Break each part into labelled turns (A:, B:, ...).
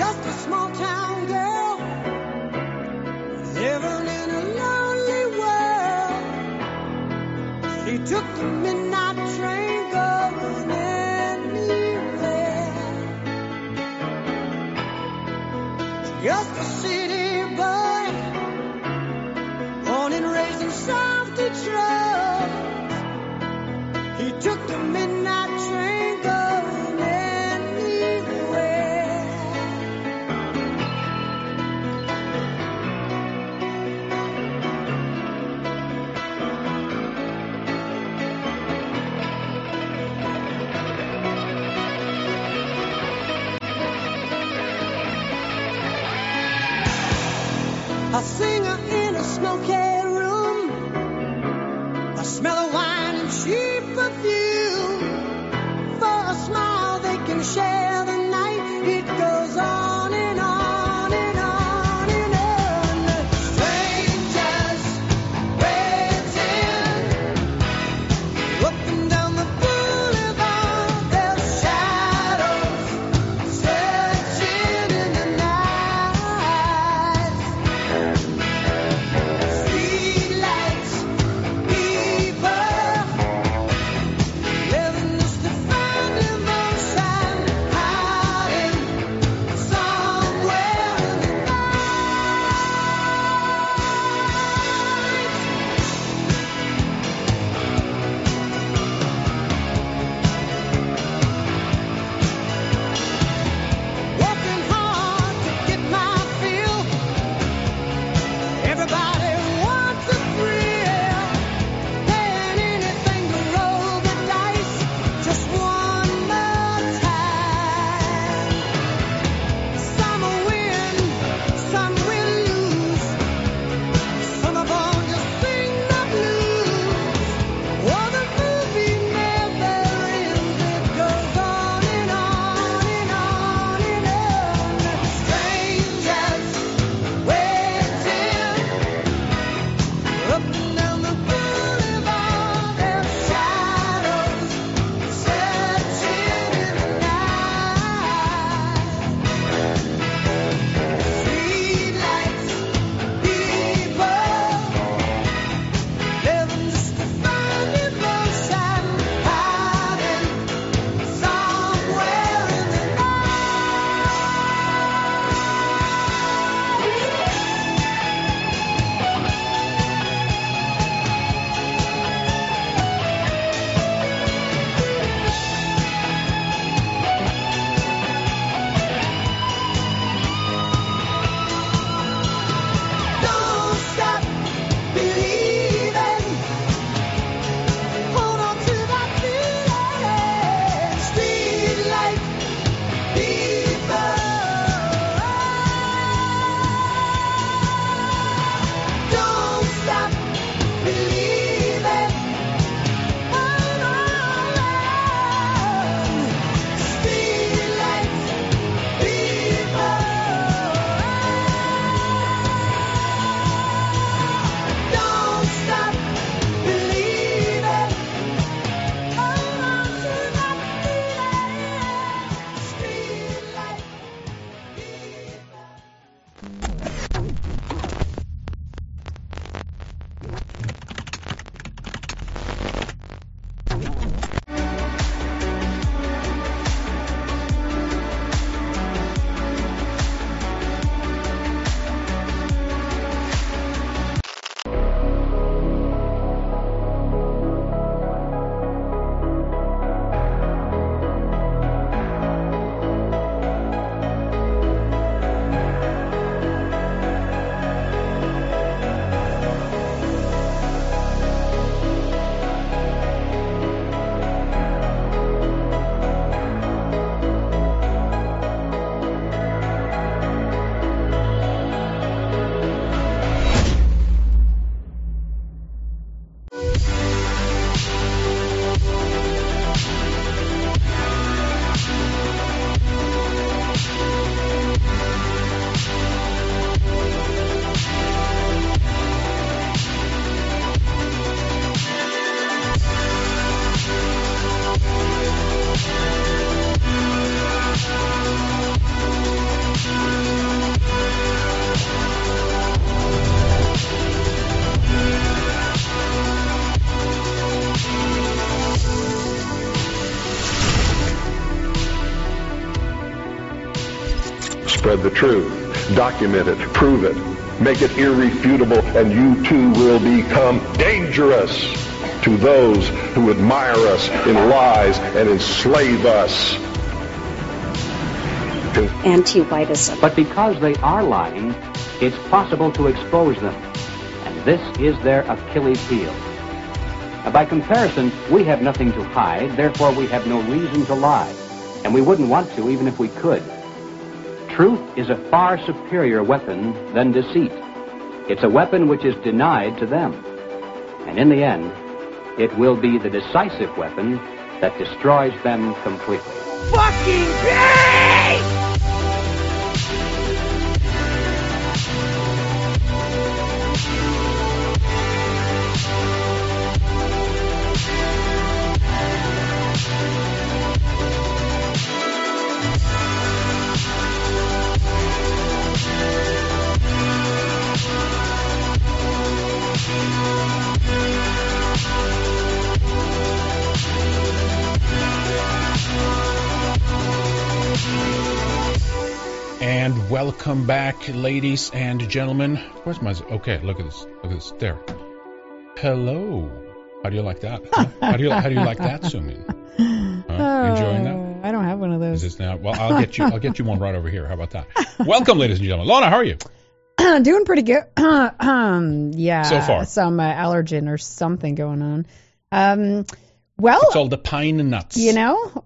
A: just a small town girl living in a lonely world. She took the midnight train going anywhere. Just a city boy, born and raised in South Detroit. He took the midnight train going anywhere. A singer in a smoky room, a smell of wine and cheap perfume. For a smile they can share the night. It goes on and on and on and on. Strangers waiting up and down the boulevard. Their shadows searching in the night. Street lights, people
B: Spread the truth. Document it. Prove it. Make it irrefutable, and you too will become dangerous to those who admire us in lies and enslave us.
C: Anti-whiteism.
D: But because they are lying, it's possible to expose them. And this is their Achilles heel. By comparison, we have nothing to hide, therefore we have no reason to lie. And we wouldn't want to even if we could. Truth is a far superior weapon than deceit. It's a weapon which is denied to them. And in the end, it will be the decisive weapon that destroys them completely.
A: Fucking gay!
E: And welcome back, ladies and gentlemen. Where's my... Okay, look at this. Look at this. There. Hello. How do you like that? Huh? How do you like that zoom-in? Enjoying that?
F: I don't have one of those.
E: Is this now? Well, I'll get you one right over here. How about that? Welcome, ladies and gentlemen. Lana, how are you?
F: Doing pretty good. Yeah.
E: So far.
F: Some allergen or something going on. Well,
E: it's all the pine nuts.
F: You know,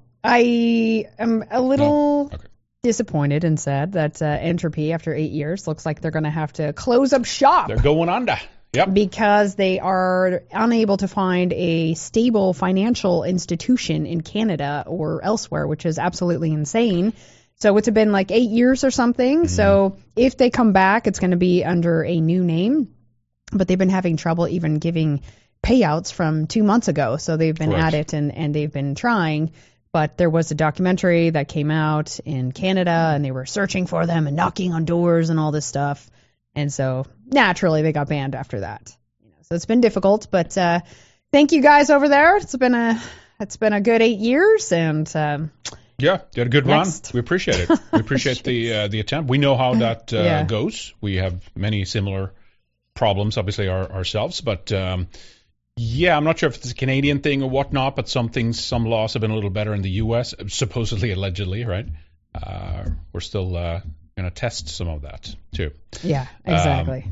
F: I am a little disappointed and sad that Entropy, after 8 years, looks like they're going to have to close up shop.
E: They're going under. Yep.
F: Because they are unable to find a stable financial institution in Canada or elsewhere, which is absolutely insane. So it's been like 8 years or something. Mm-hmm. So if they come back, it's going to be under a new name. But they've been having trouble even giving payouts from 2 months ago. So they've been at it and they've been trying. But there was a documentary that came out in Canada and they were searching for them and knocking on doors and all this stuff. And so naturally they got banned after that. So it's been difficult, but thank you guys over there. It's been a good 8 years, and
E: yeah, you had a good run. We appreciate it. We appreciate the attempt. We know how that goes. We have many similar problems, obviously ourselves, but yeah, I'm not sure if it's a Canadian thing or whatnot, but some laws have been a little better in the U.S. Supposedly, allegedly, right? We're still going to test some of that too.
F: Yeah, exactly.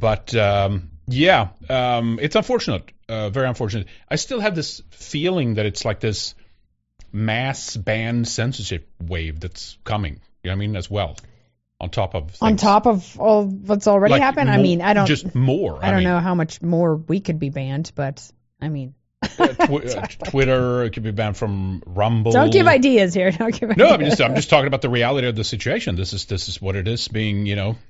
E: It's unfortunate, very unfortunate. I still have this feeling that it's like this mass ban censorship wave that's coming. You know what I mean? As well, on top of
F: all what's already happened. I mean, I don't
E: just more.
F: I don't know how much more we could be banned, but I mean.
E: Twitter, it could be banned from Rumble.
F: Don't give ideas here.
E: No, I'm just talking about the reality of the situation. This is what it is, being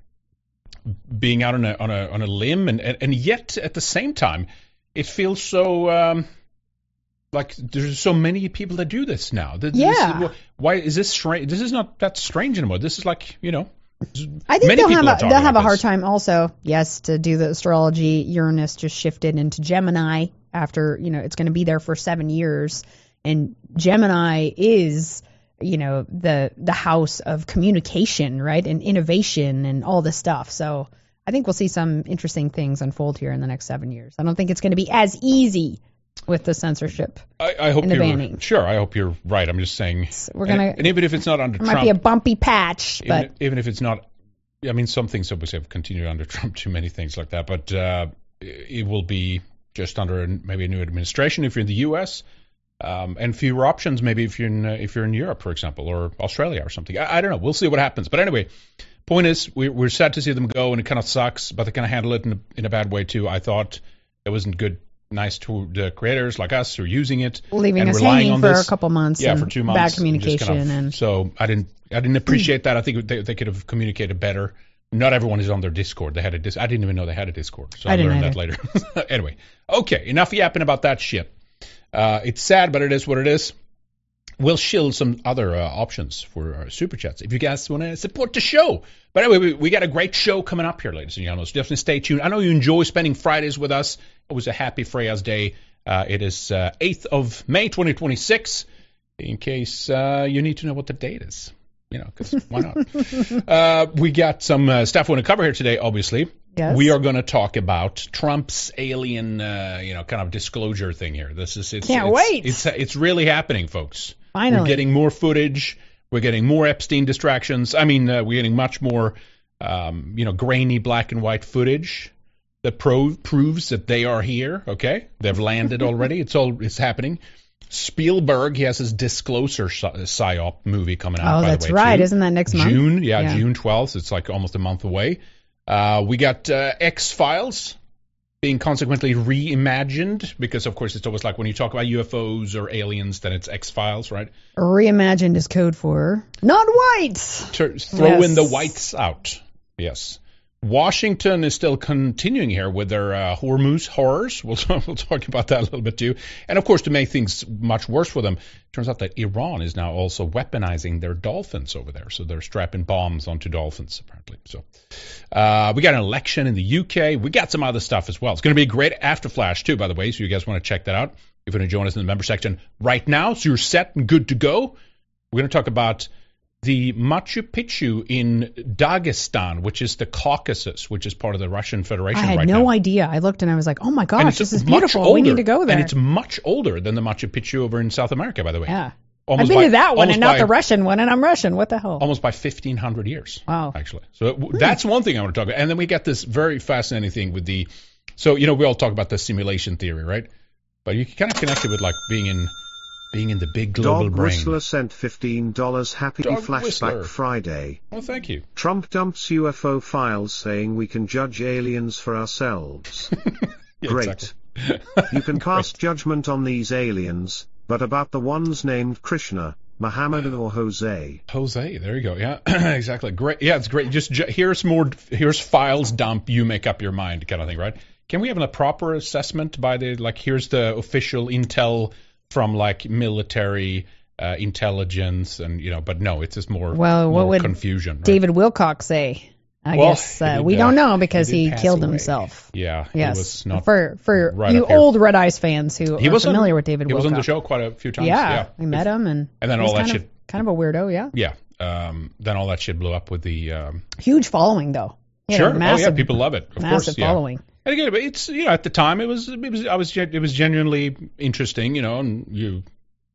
E: out on a limb, and yet at the same time, it feels so like there's so many people that do this now. Why is this strange? This is not that strange anymore. This is like,
F: I think they'll have a hard time also. Yes, to do the astrology. Uranus just shifted into Gemini after, it's going to be there for 7 years. And Gemini is, the house of communication, right? And innovation and all this stuff. So I think we'll see some interesting things unfold here in the next 7 years. I don't think it's going to be as easy with the censorship.
E: I hope
F: and the banning.
E: Sure, I hope you're right. I'm just saying. And even if it's not under Trump.
F: It might be a bumpy patch.
E: Even if it's not. I mean, some things obviously have continued under Trump, too many things like that. But it will be just under maybe a new administration if you're in the U.S. And fewer options maybe if you're in Europe, for example, or Australia or something. I don't know. We'll see what happens. But anyway, point is, we're sad to see them go, and it kind of sucks. But they kind of handle it in a bad way too. I thought it wasn't good. Nice to the creators like us who are using it,
F: leaving
E: and
F: us
E: relying
F: hanging
E: on
F: for
E: this.
F: a couple months.
E: Yeah, for 2 months.
F: Bad communication,
E: so I didn't appreciate that. I think they could have communicated better. Not everyone is on their Discord. They had I didn't even know they had a Discord. So I learned that later. Anyway, okay, enough yapping about that shit. It's sad, but it is what it is. We'll shield some other options for Super Chats if you guys want to support the show. But anyway, we got a great show coming up here, ladies and gentlemen. So definitely stay tuned. I know you enjoy spending Fridays with us. It was a happy Freya's Day. It is 8th of May, 2026, in case you need to know what the date is. because why not? We got some stuff we want to cover here today, obviously.
F: Yes.
E: We are going to talk about Trump's alien, kind of disclosure thing here.
F: Can't wait.
E: It's really happening, folks.
F: Finally.
E: We're getting more footage. We're getting more Epstein distractions. I mean, we're getting much more, grainy black and white footage that proves that they are here. Okay, they've landed already. It's happening. Spielberg, he has his Disclosure psyop movie coming out.
F: Oh,
E: by
F: that's
E: the way,
F: right.
E: too.
F: Isn't that next month?
E: June, June 12th. It's like almost a month away. We got X-Files being consequently reimagined because, of course, it's always like when you talk about UFOs or aliens, then it's X-Files, right?
F: Reimagined is code for non-whites.
E: Throw in the whites out. Yes. Washington is still continuing here with their Hormuz horrors. We'll talk about that a little bit too. And of course, to make things much worse for them, it turns out that Iran is now also weaponizing their dolphins over there. So they're strapping bombs onto dolphins, apparently. So we got an election in the UK. We got some other stuff as well. It's going to be a great afterflash too, by the way. So you guys want to check that out. If you want to join us in the member section right now, so you're set and good to go. We're going to talk about the Machu Picchu in Dagestan, which is the Caucasus, which is part of the Russian Federation right now.
F: I had no idea. I looked and I was like, oh my gosh, this is beautiful.
E: Older,
F: we need to go there.
E: And it's much older than the Machu Picchu over in South America, by the way.
F: Yeah. I've been to that one and not the Russian one, and I'm Russian. What the hell?
E: Almost by 1,500 years.
F: Wow.
E: Actually. So that's one thing I want to talk about. And then we got this very fascinating thing with so, we all talk about the simulation theory, right? But you can kind of connect it with like being in the big global
C: Dog
E: brain.
C: Whistler sent $15. Happy
E: Dog
C: Flashback
E: Whistler.
C: Friday.
E: Well, thank you.
C: Trump dumps UFO files saying we can judge aliens for ourselves.
E: Yeah,
C: Great.
E: exactly.
C: You can cast judgment on these aliens, but about the ones named Krishna, Muhammad or Jose.
E: Jose, there you go. Yeah, exactly. Great. Yeah, it's great. Just here's files dump. You make up your mind, kind of thing, right? Can we have a proper assessment by here's the official intel from like military intelligence and but no, it's just more
F: what would
E: confusion. Right?
F: David Wilcock say? I guess we don't know because he killed himself.
E: Yeah.
F: Yes.
E: He was not
F: for
E: right
F: you old Red Eyes fans who are familiar with David Wilcock.
E: He was on the show quite a few times.
F: Yeah. I met him and
E: then all that shit.
F: Kind of a weirdo. Yeah.
E: Yeah. Then all that shit blew up with the
F: huge following though.
E: Sure. Massive, people love it. Of
F: massive
E: course.
F: following.
E: And again, it's at the time it was genuinely interesting, and you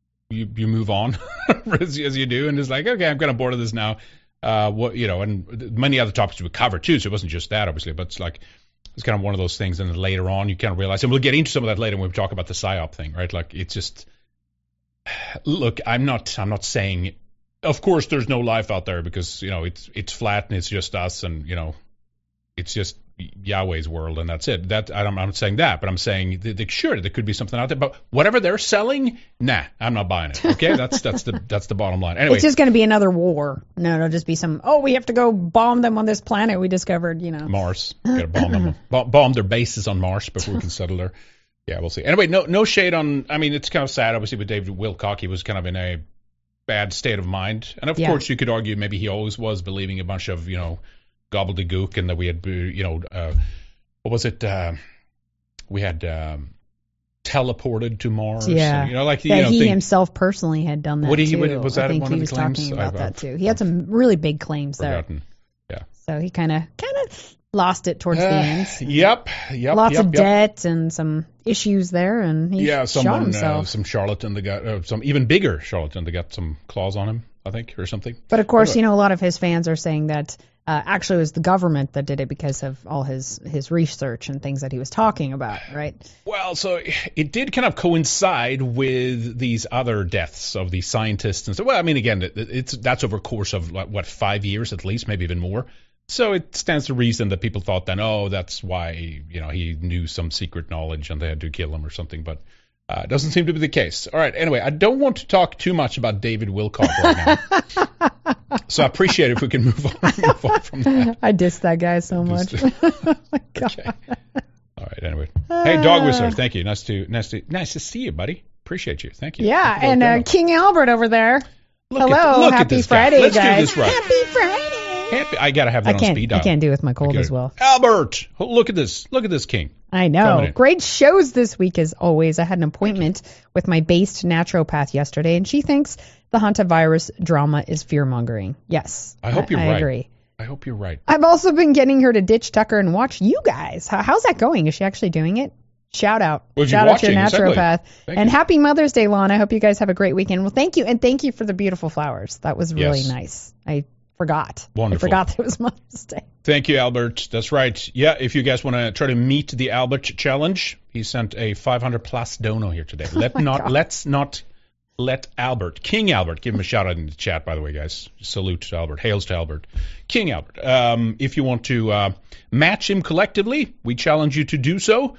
E: move on as you do, and it's like, okay, I'm kind of bored of this now. And many other topics we cover too, so it wasn't just that obviously, but it's kind of one of those things. And then later on, you kind of realize, and we'll get into some of that later when we talk about the psyop thing, right? Like it's just, look, I'm not saying, of course, there's no life out there because it's flat and it's just us, and it's just Yahweh's world and that's it. I'm not saying that, but I'm saying sure there could be something out there, but whatever they're selling, nah, I'm not buying it. Okay, that's the bottom line. Anyway,
F: it's just going to be another war. No, it'll just be we have to go bomb them on this planet we discovered.
E: Mars. Got to bomb them. Bomb their bases on Mars before we can settle there. Yeah, we'll see. Anyway, no shade on. I mean, it's kind of sad, obviously, with David Wilcock. He was kind of in a bad state of mind, and of course, you could argue maybe he always was, believing a bunch of gobbledygook, and that we had, what was it? We had teleported to Mars.
F: Yeah,
E: and,
F: he himself personally had done that too.
E: Was that
F: I think
E: one
F: he
E: of
F: was
E: the claims?
F: Talking about that too. He had some really big claims
E: forgotten.
F: there. Yeah. So he kind of lost it towards the end.
E: Yep.
F: Lots of debt and some issues there, and he shot himself.
E: Some charlatan that got some even bigger charlatan that got some claws on him, I think, or something.
F: But of course, a lot of his fans are saying that actually it was the government that did it because of all his research and things that he was talking about, right?
E: Well, so it did kind of coincide with these other deaths of these scientists and so. Well, I mean, again, that's over a course of 5 years at least, maybe even more. So it stands to reason that people thought then, that's why he knew some secret knowledge and they had to kill him or something, but. It doesn't seem to be the case. All right. Anyway, I don't want to talk too much about David Wilcock right now. So I appreciate it if we can move on from that.
F: I diss that guy so much. Oh my God.
E: Okay. All right. Anyway. Hey, Dog Whistler. Thank you. Nice to see you, buddy. Appreciate you. Thank you.
F: Yeah. And King Albert over there. Hello. Happy Friday,
E: Let's
F: guys.
E: do this right.
F: Happy Friday.
E: I got to have that on speed dial.
F: I can't do it with my cold as well.
E: Albert, look at this. Look at this, King.
F: I know. Great shows this week as always. I had an appointment with my based naturopath yesterday, and she thinks the hantavirus drama is fear-mongering. Yes.
E: I hope you're right.
F: I agree.
E: I hope you're right.
F: I've also been getting her to ditch Tucker and watch you guys. How's that going? Is she actually doing it? Shout out. Shout out to your naturopath. And happy Mother's Day, Lon. I hope you guys have a great weekend. Well, thank you. And thank you for the beautiful flowers. That was really nice. I forgot.
E: Wonderful.
F: I forgot that it was Mother's Day.
E: Thank you, Albert. That's right. Yeah, if you guys want to try to meet the Albert challenge, he sent a 500-plus dono here today. Let's not let Albert, King Albert, give him a shout out in the chat, by the way, guys. Salute to Albert. Hails to Albert. King Albert. If you want to match him collectively, we challenge you to do so.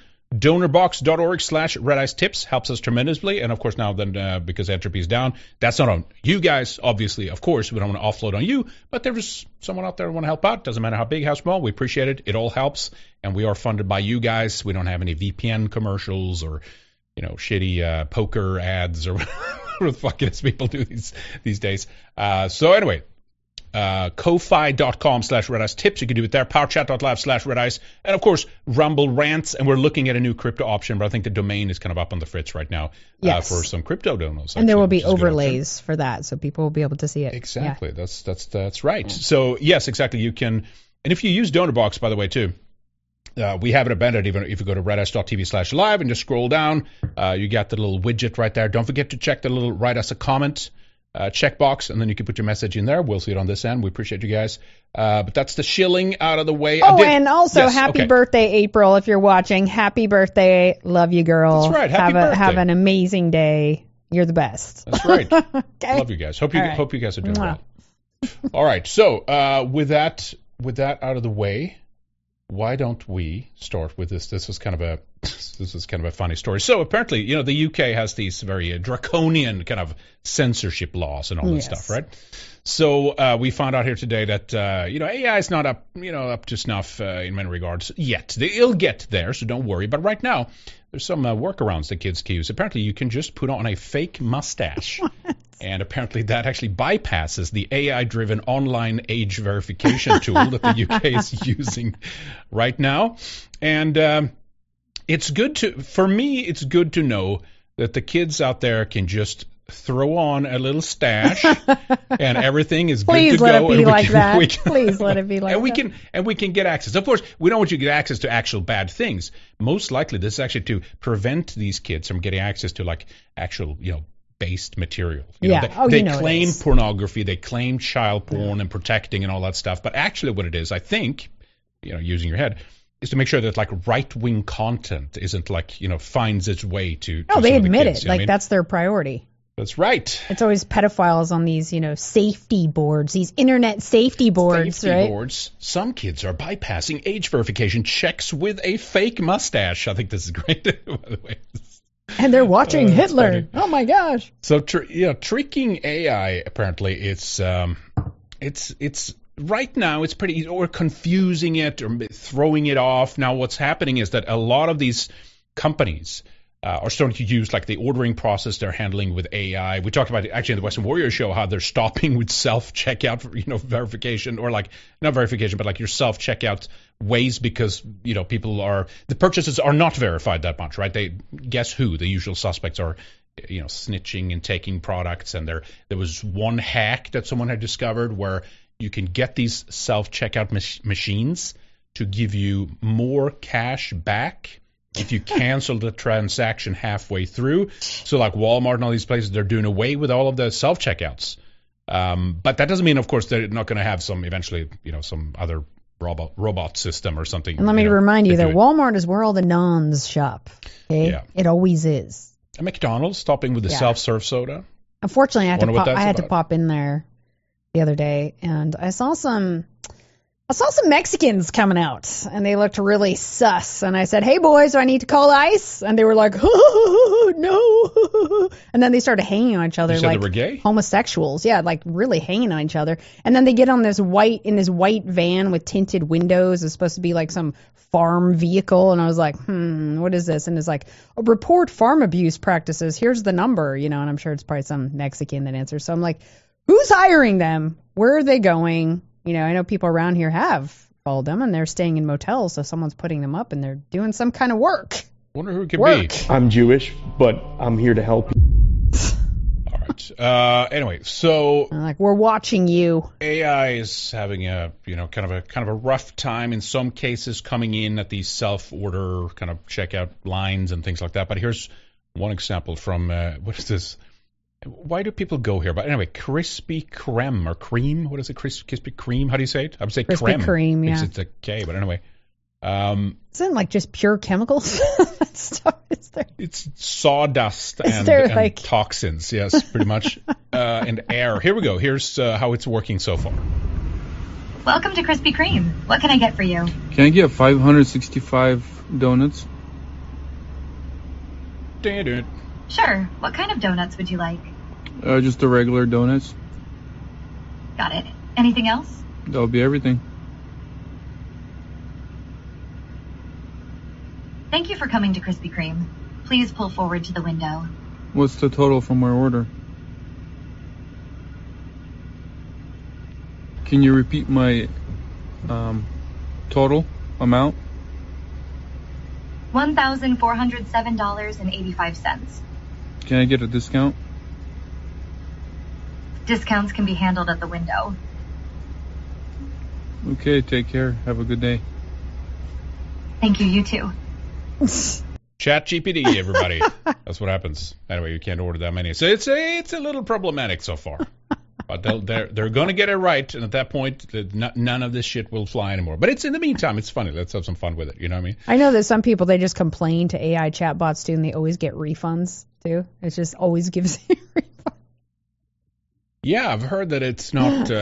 E: Donorbox.org/RedEyeTips helps us tremendously. And of course, now then, because entropy is down, that's not on you guys, obviously. Of course, we don't want to offload on you, but there's someone out there who want to help out. Doesn't matter how big, how small. We appreciate it. It all helps. And we are funded by you guys. We don't have any VPN commercials or, shitty poker ads or whatever the fuck it is people do these days. So anyway, ko-fi.com/RedEyeTips. You can do it there. Powerchat.live/RedEyes. And of course, Rumble Rants. And we're looking at a new crypto option, but I think the domain is kind of up on the fritz right now for some crypto donos.
F: And there will be overlays for that, so people will be able to see it.
E: Exactly. Yeah. That's right. Yeah. So yes, exactly. You can, and if you use DonorBox, by the way, too, we have it embedded even if you go to redeyes.tv/live and just scroll down. You got the little widget right there. Don't forget to check the little write us a comment checkbox, and then you can put your message in there. We'll see it on this end. We appreciate you guys. But that's the shilling out of the way.
F: And also happy birthday, April, if you're watching. Happy birthday. Love you, girl.
E: That's right. Happy birthday.
F: Have an amazing day. You're the best.
E: That's right. Okay. Love you guys. Hope you guys are doing well. All right. So with that out of the way, why don't we start with this? This is kind of a funny story. So apparently, the UK has these very draconian kind of censorship laws and all that stuff, right? So we found out here today that AI is not up to snuff in many regards yet. They'll get there, so don't worry. But right now, there's some workarounds that kids can use. Apparently, you can just put on a fake mustache. And apparently that actually bypasses the AI-driven online age verification tool that the UK is using right now. And it's good to know that the kids out there can just throw on a little stash and everything is good to go.
F: Please let it be like that. Please let it be like
E: that. And we can get access. Of course, we don't want you to get access to actual bad things. Most likely this is actually to prevent these kids from getting access to like actual, based material. They claim pornography, they claim child porn and protecting and all that stuff. But actually what it is, I think, using your head, is to make sure that like right-wing content isn't like, finds its way to
F: they admit it. Like that's their priority.
E: That's right.
F: It's always pedophiles on these, safety boards, these internet safety boards,
E: safety boards. Some kids are bypassing age verification checks with a fake mustache. I think this is great, by the way.
F: And they're watching Hitler. Oh my gosh.
E: So tricking AI apparently it's right now it's pretty easy, or confusing it or throwing it off. Now what's happening is that a lot of these companies are starting to use like the ordering process they're handling with AI. We talked about actually in the Western Warrior show how they're stopping with self-checkout, verification, or like not verification, but like your self-checkout ways because, the purchases are not verified that much, right? They guess who the usual suspects are, snitching and taking products. And there was one hack that someone had discovered where you can get these self-checkout machines to give you more cash back if you cancel the transaction halfway through. So like Walmart and all these places, they're doing away with all of the self-checkouts. But that doesn't mean, of course, they're not going to have some eventually, some other robot system or something.
F: And let me remind you that Walmart is where all the nons shop. Okay? Yeah. It always is.
E: And McDonald's stopping with the self-serve soda.
F: Unfortunately, I had to pop in there the other day, and I saw some Mexicans coming out, and they looked really sus. And I said, "Hey, boys, do I need to call ICE?" And they were like, "Oh, no." And then they started hanging on each other
E: like they were gay?
F: Homosexuals. Yeah, like really hanging on each other. And then they get on this white van with tinted windows. It's supposed to be like some farm vehicle. And I was like, what is this? And it's like, report farm abuse practices. Here's the number, and I'm sure it's probably some Mexican that answers. So I'm like, who's hiring them? Where are they going? I know people around here have followed them, and they're staying in motels, so someone's putting them up, and they're doing some kind of work.
E: Wonder who it could be.
G: I'm Jewish, but I'm here to help you.
E: All right. Anyway, so
F: Like, we're watching you.
E: AI is having a kind of a rough time in some cases, coming in at these self-order kind of checkout lines and things like that. But here's one example from what is this? Why do people go here? But anyway, Krispy Kreme or cream. What is it? Krispy Kreme. How do you say it? I would say
F: Krispy
E: creme.
F: Kreme, yeah.
E: It's a K, but anyway.
F: Isn't it like just pure chemicals? That stuff is there.
E: It's sawdust and
F: like...
E: toxins, yes, pretty much, and air. Here we go. Here's how it's working so far.
H: Welcome to Krispy Kreme. What can I get for you?
I: Can I get 565 donuts?
H: Sure. What kind of donuts would you like?
I: Just the regular donuts.
H: Got it. Anything else?
I: That'll be everything.
H: Thank you for coming to Krispy Kreme. Please pull forward to the window.
I: What's the total from my order? Can you repeat my total amount?
H: $1,407.85.
I: Can I get a discount?
H: Discounts can be handled at the window.
I: Okay, take care. Have a good day.
H: Thank you, you too.
E: ChatGPT, everybody. That's what happens. Anyway, you can't order that many. So it's a little problematic so far. But they're going to get it right, and at that point, none of this shit will fly anymore. But it's in the meantime, it's funny. Let's have some fun with it. You know what I mean?
F: I know that some people, they just complain to AI chatbots too, and they always get refunds too. It just always gives you refunds.
E: Yeah, I've heard that it's not.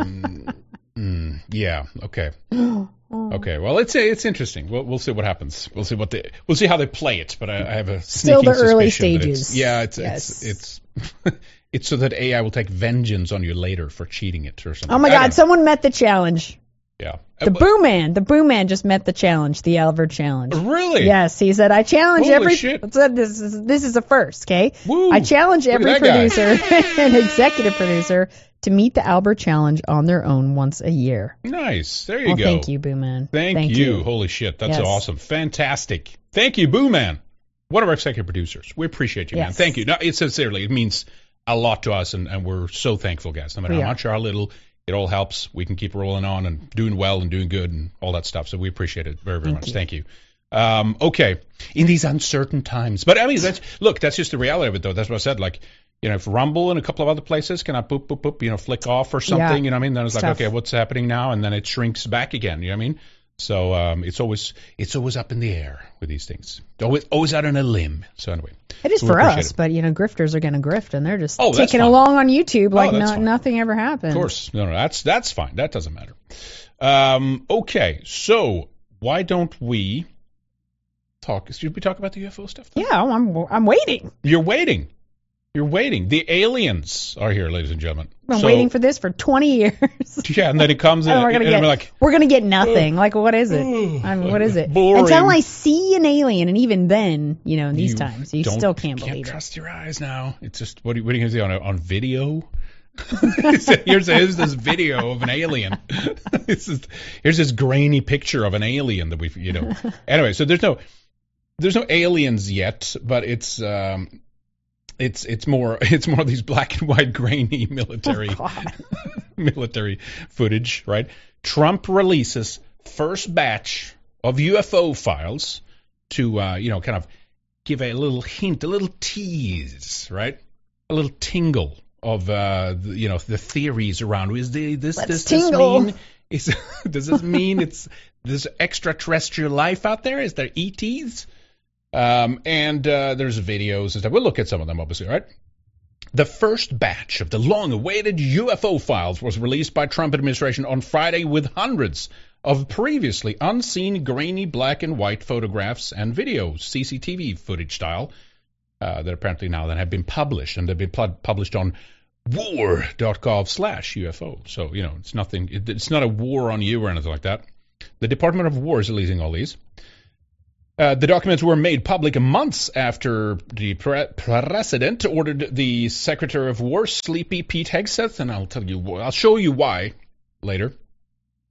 E: Yeah. Okay. Okay. Well, it's interesting. We'll see what happens. We'll see how they play it. But I have a
F: still
E: sneaking
F: the early
E: suspicion
F: stages.
E: It's it's so that AI will take vengeance on you later for cheating it or something.
F: Oh my God! Someone met the challenge.
E: Yeah.
F: The Boo Man just met the challenge, the Albert challenge.
E: Really?
F: Yes, he said, I challenge
E: Holy
F: every...
E: shit.
F: This is a first, okay?
E: Woo.
F: I challenge every
E: Look at that
F: producer and executive producer to meet the Albert challenge on their own once a year.
E: Nice. There you
F: well,
E: go.
F: Thank you, Boo Man.
E: Thank you. Holy shit. That's awesome. Fantastic. Thank you, Boo Man. One of our executive producers. We appreciate you, man. Thank you. No, sincerely, it means a lot to us, and we're so thankful, guys. No matter how much or how little... It all helps. We can keep rolling on and doing well and doing good and all that stuff. So we appreciate it very, very much. Thank you. Okay. In these uncertain times. But I mean, that's just the reality of it, though. That's what I said. Like, if Rumble and a couple of other places can flick off or something, you know what I mean? Then it's like, okay, what's happening now? And then it shrinks back again. You know what I mean? So it's always up in the air with these things. Always out on a limb. So anyway.
F: It is for us, but grifters are going to grift, and they're just ticking along on YouTube like nothing ever happened.
E: Of course. No, that's fine. That doesn't matter. Okay, so why don't we talk? Should we talk about the UFO stuff?
F: Though? Yeah, I'm waiting.
E: You're waiting. The aliens are here, ladies and gentlemen.
F: I've been waiting for this for 20 years.
E: Yeah, and then it comes and
F: we're gonna get nothing. Like, what is it? What is it?
E: Boring.
F: Until I see an alien, and even then, in these times, you still can't believe it.
E: Can't trust your eyes now. It's just what are you gonna see on video? Here's this video of an alien. Here's this grainy picture of an alien that we've Anyway, so there's no aliens yet, but it's more of these black and white grainy military footage, right? Trump releases first batch of UFO files to kind of give a little hint, a little tease, right? A little tingle of the theories around. Does this mean there's extraterrestrial life out there? Is there ETs? And there's videos and stuff. We'll look at some of them, obviously, right? The first batch of the long-awaited UFO files was released by Trump administration on Friday with hundreds of previously unseen grainy black and white photographs and videos, CCTV footage style, that apparently now then have been published, and they've been published on war.gov/UFO. So, it's not a war on you or anything like that. The Department of War is releasing all these. The documents were made public months after the president ordered the Secretary of War, Sleepy Pete Hegseth, and I'll show you why later.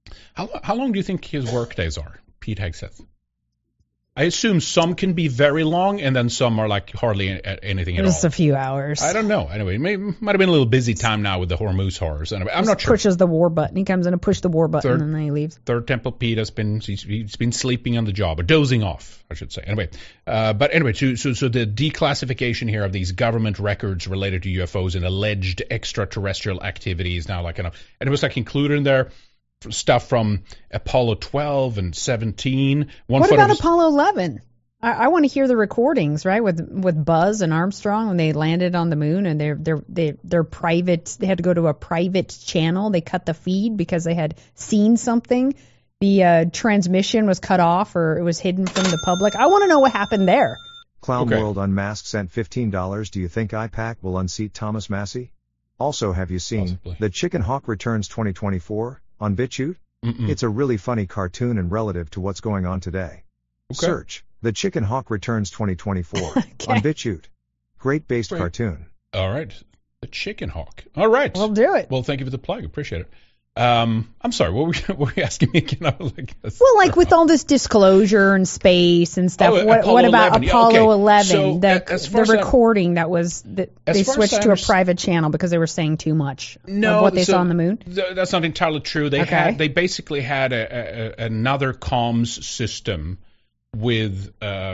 E: How long do you think his work days are, Pete Hegseth? I assume some can be very long, and then some are like hardly anything at all.
F: Just a few hours.
E: I don't know. Anyway, might have been a little busy time now with the Hormuz horrors. Anyway, I'm not sure.
F: Pushes the war button. He comes in and pushes the war button, and then he leaves.
E: Third Temple Pete he's been sleeping on the job, or dozing off, I should say. Anyway, but anyway, so the declassification here of these government records related to UFOs and alleged extraterrestrial activities now, and it was included in there. Stuff from Apollo 12 and 17.
F: What about Apollo 11? I want to hear the recordings, right, with Buzz and Armstrong when they landed on the moon, and they're private. They had to go to a private channel. They cut the feed because they had seen something. The transmission was cut off, or it was hidden from the public. I want to know what happened there.
J: Clown World Unmasked sent $15. Do you think IPAC will unseat Thomas Massie? Also, have you seen The Chicken Hawk Returns 2024 on BitChute? It's a really funny cartoon and relative to what's going on today. Search The Chicken Hawk Returns 2024 on BitChute. Great based cartoon.
E: All right. The Chicken Hawk. All right.
F: We'll do it.
E: Well, thank you for the plug. Appreciate it. I'm sorry. What were you asking me again? I was
F: with all this disclosure and space and stuff. What about
E: 11?
F: Apollo 11?
E: So,
F: the recording that was they switched to a private channel because they were saying too much of what they saw on the moon.
E: That's not entirely true. They basically had another comms system with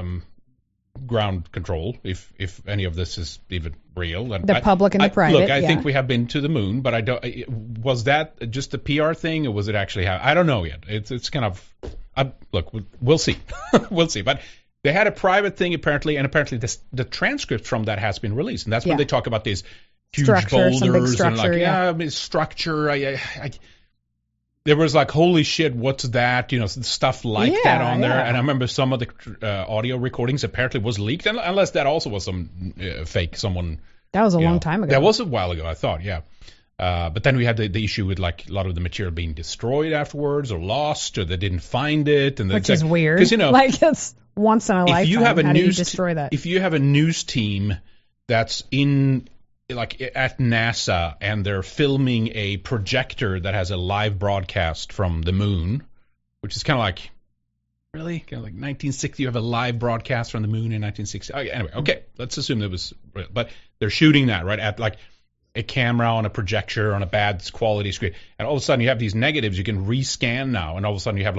E: ground control, if any of this is even real. And
F: public and the private.
E: Look, I think we have been to the moon, but I don't. Was that just a PR thing, or was it actually? I don't know yet. It's kind of. Look, we'll see. We'll see. But they had a private thing apparently, and apparently the transcript from that has been released, and that's when they talk about these huge boulders and structure. There was holy shit, what's that? Stuff like that on there. And I remember some of the audio recordings apparently was leaked, unless that also was some fake someone.
F: That was a long time ago.
E: That was a while ago, I thought, yeah. But then we had the issue with a lot of the material being destroyed afterwards or lost, or they didn't find it.
F: Which is weird. Because, it's once in a lifetime. How do you destroy that?
E: If you have a news team that's in... at NASA, and they're filming a projector that has a live broadcast from the moon, which is kind of really? Kind of 1960, you have a live broadcast from the moon in 1960. Anyway, okay, let's assume that was real. But they're shooting that, right, at a camera on a projector on a bad quality screen. And all of a sudden you have these negatives you can rescan now, and all of a sudden you have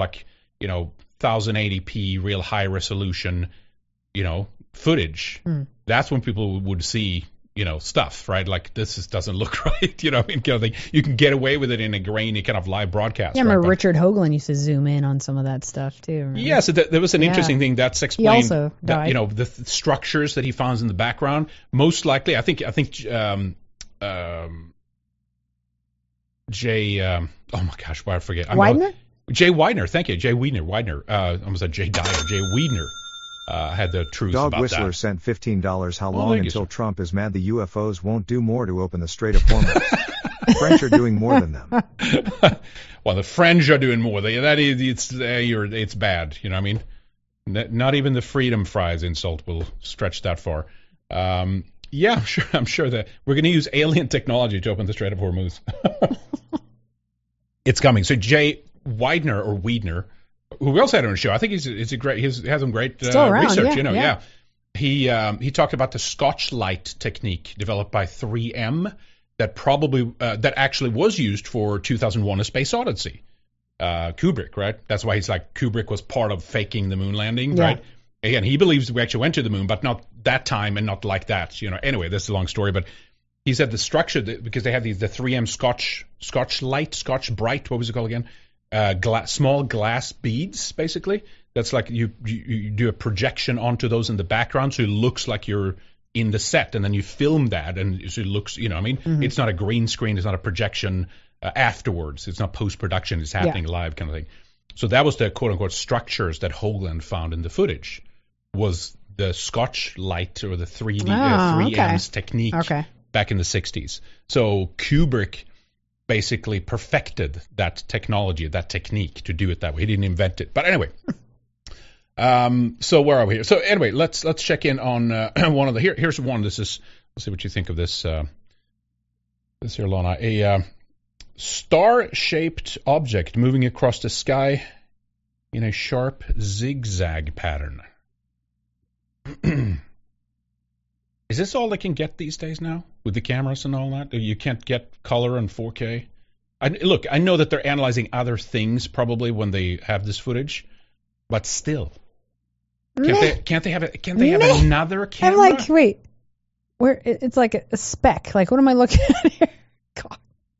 E: 1080p real high resolution, footage. That's when people would see stuff, right? This doesn't look right, you can get away with it in a grainy kind of live broadcast.
F: Yeah, I remember Richard Hoagland used to zoom in on some of that stuff too. Right?
E: Yeah, so there was an interesting thing that's explained.
F: He also died.
E: The structures that he finds in the background. Most likely, I think Jay. Oh my gosh, why I forget.
F: Widener.
E: Jay Widener, thank you, Jay Widener. I almost said Jay Dyer. Jay Widener. Had the truth
J: Dog
E: about
J: Whistler
E: that.
J: sent $15. How long until Trump is mad the UFOs won't do more to open the Strait of Hormuz? French are doing more than them.
E: Well, the French are doing more. It's bad. You know what I mean? Not even the freedom fries insult will stretch that far. Yeah, I'm sure that we're going to use alien technology to open the Strait of Hormuz. It's coming. So Jay Widener or Wiedner, who we also had on the show, I think he has some great research. Yeah. He talked about the Scotch light technique developed by 3M that actually was used for 2001: A Space Odyssey. Kubrick, right? That's why he's Kubrick was part of faking the moon landing, right? Again, he believes we actually went to the moon, but not that time and not like that. Anyway, that's a long story, but he said the structure because they have the 3M Scotch light, Scotch Bright. What was it called again? Small glass beads, basically. That's you do a projection onto those in the background, so it looks like you're in the set, and then you film that, and so it looks, It's not a green screen, it's not a projection afterwards, it's not post-production, it's happening live kind of thing. So that was the quote-unquote structures that Hoagland found in the footage, was the Scotch light or the 3M's technique back in the 60s. So Kubrick basically perfected that technology, that technique to do it that way. He didn't invent it. But anyway, so where are we here? So anyway, let's check in on one of the here's one. Let's see what you think of this. This here, Lana. star-shaped object moving across the sky in a sharp zigzag pattern. Is this all they can get these days now with the cameras and all that? You can't get color and 4K? Look, I know that they're analyzing other things probably when they have this footage, but still. Can't they have another camera?
F: I'm like, wait. Where it's like a speck. Like, what am I looking at here? God.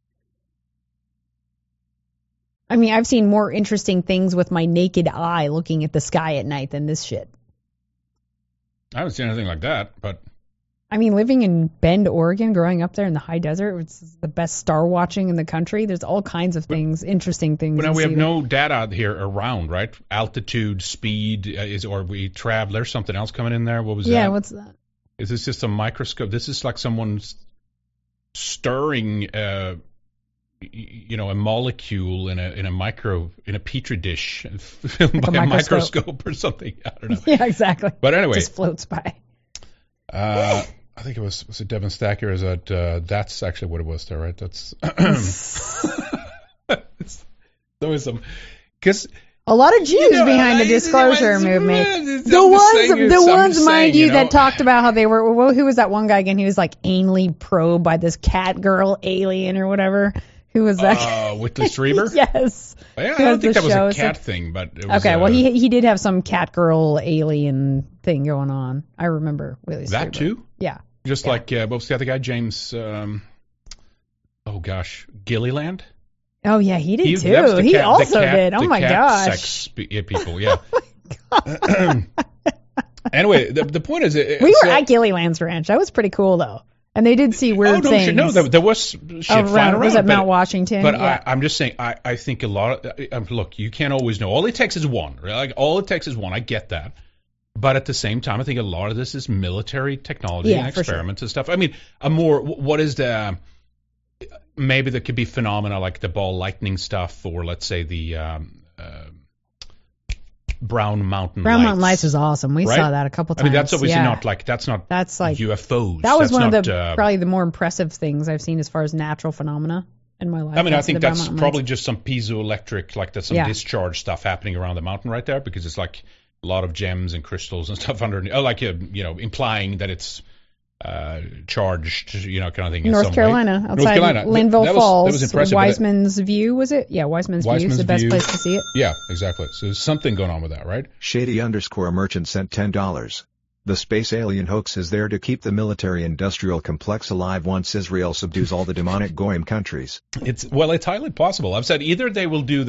F: I mean, I've seen more interesting things with my naked eye looking at the sky at night than this shit.
E: I haven't seen anything like that, but...
F: I mean, living in Bend, Oregon, growing up there in the high desert, it's the best star watching in the country. There's all kinds of things, interesting things.
E: But now we have no data here around, right? Altitude, speed, or we travel. There's something else coming in there. What was that?
F: Yeah, what's that?
E: Is this just a microscope? This is like someone's stirring, a molecule in a petri dish, filmed by a microscope or something. I don't know.
F: Yeah, exactly.
E: But anyway,
F: it just floats by.
E: I think it was it Devin Stacker? Is that that's actually what it was there, right? That's always some because
F: a lot of Jews behind the disclosure movement. The ones, mind you, that talked about how they were. Well, who was that one guy again? He was like anally probed by this cat girl alien or whatever. Who was that?
E: Whitley Strieber?
F: Yes.
E: Yeah, I don't think that was a cat thing, but it was,
F: okay. Well, he did have some cat girl alien thing going on. I remember Whitley Strieber.
E: That too?
F: Yeah.
E: Just like what was the other guy? James. Gilliland.
F: Oh yeah, he did too. He also did. Oh my gosh.
E: Sex people. Yeah. Oh my God. Anyway, the point is,
F: we were at Gilliland's ranch. That was pretty cool though. And they did see weird things.
E: No, there was shit flying around.
F: Was it Mount Washington?
E: But yeah. I'm just saying, I think a lot of... look, you can't always know. All it takes is one. Right? Like, all it takes is one. I get that. But at the same time, I think a lot of this is military technology and experiments and stuff. I mean, what is the... Maybe there could be phenomena like the ball lightning stuff, or let's say the... Brown Mountain
F: Lights was awesome. We saw that a couple times.
E: I mean, that's obviously not like that's like UFOs.
F: That was one of the probably the more impressive things I've seen as far as natural phenomena in my life.
E: I mean, I think that's probably just some piezoelectric, like there's some discharge stuff happening around the mountain right there, because it's like a lot of gems and crystals and stuff underneath, implying that it's charged, kind of thing.
F: North Carolina, outside Linville Falls. That was impressive. Wiseman's View, was it? Yeah, Wiseman's View is the best place to see it.
E: Yeah, exactly. So there's something going on with that, right?
J: Shady_merchant sent $10. The space alien hoax is there to keep the military-industrial complex alive once Israel subdues all the demonic Goyim countries.
E: It's highly possible. I've said either they will do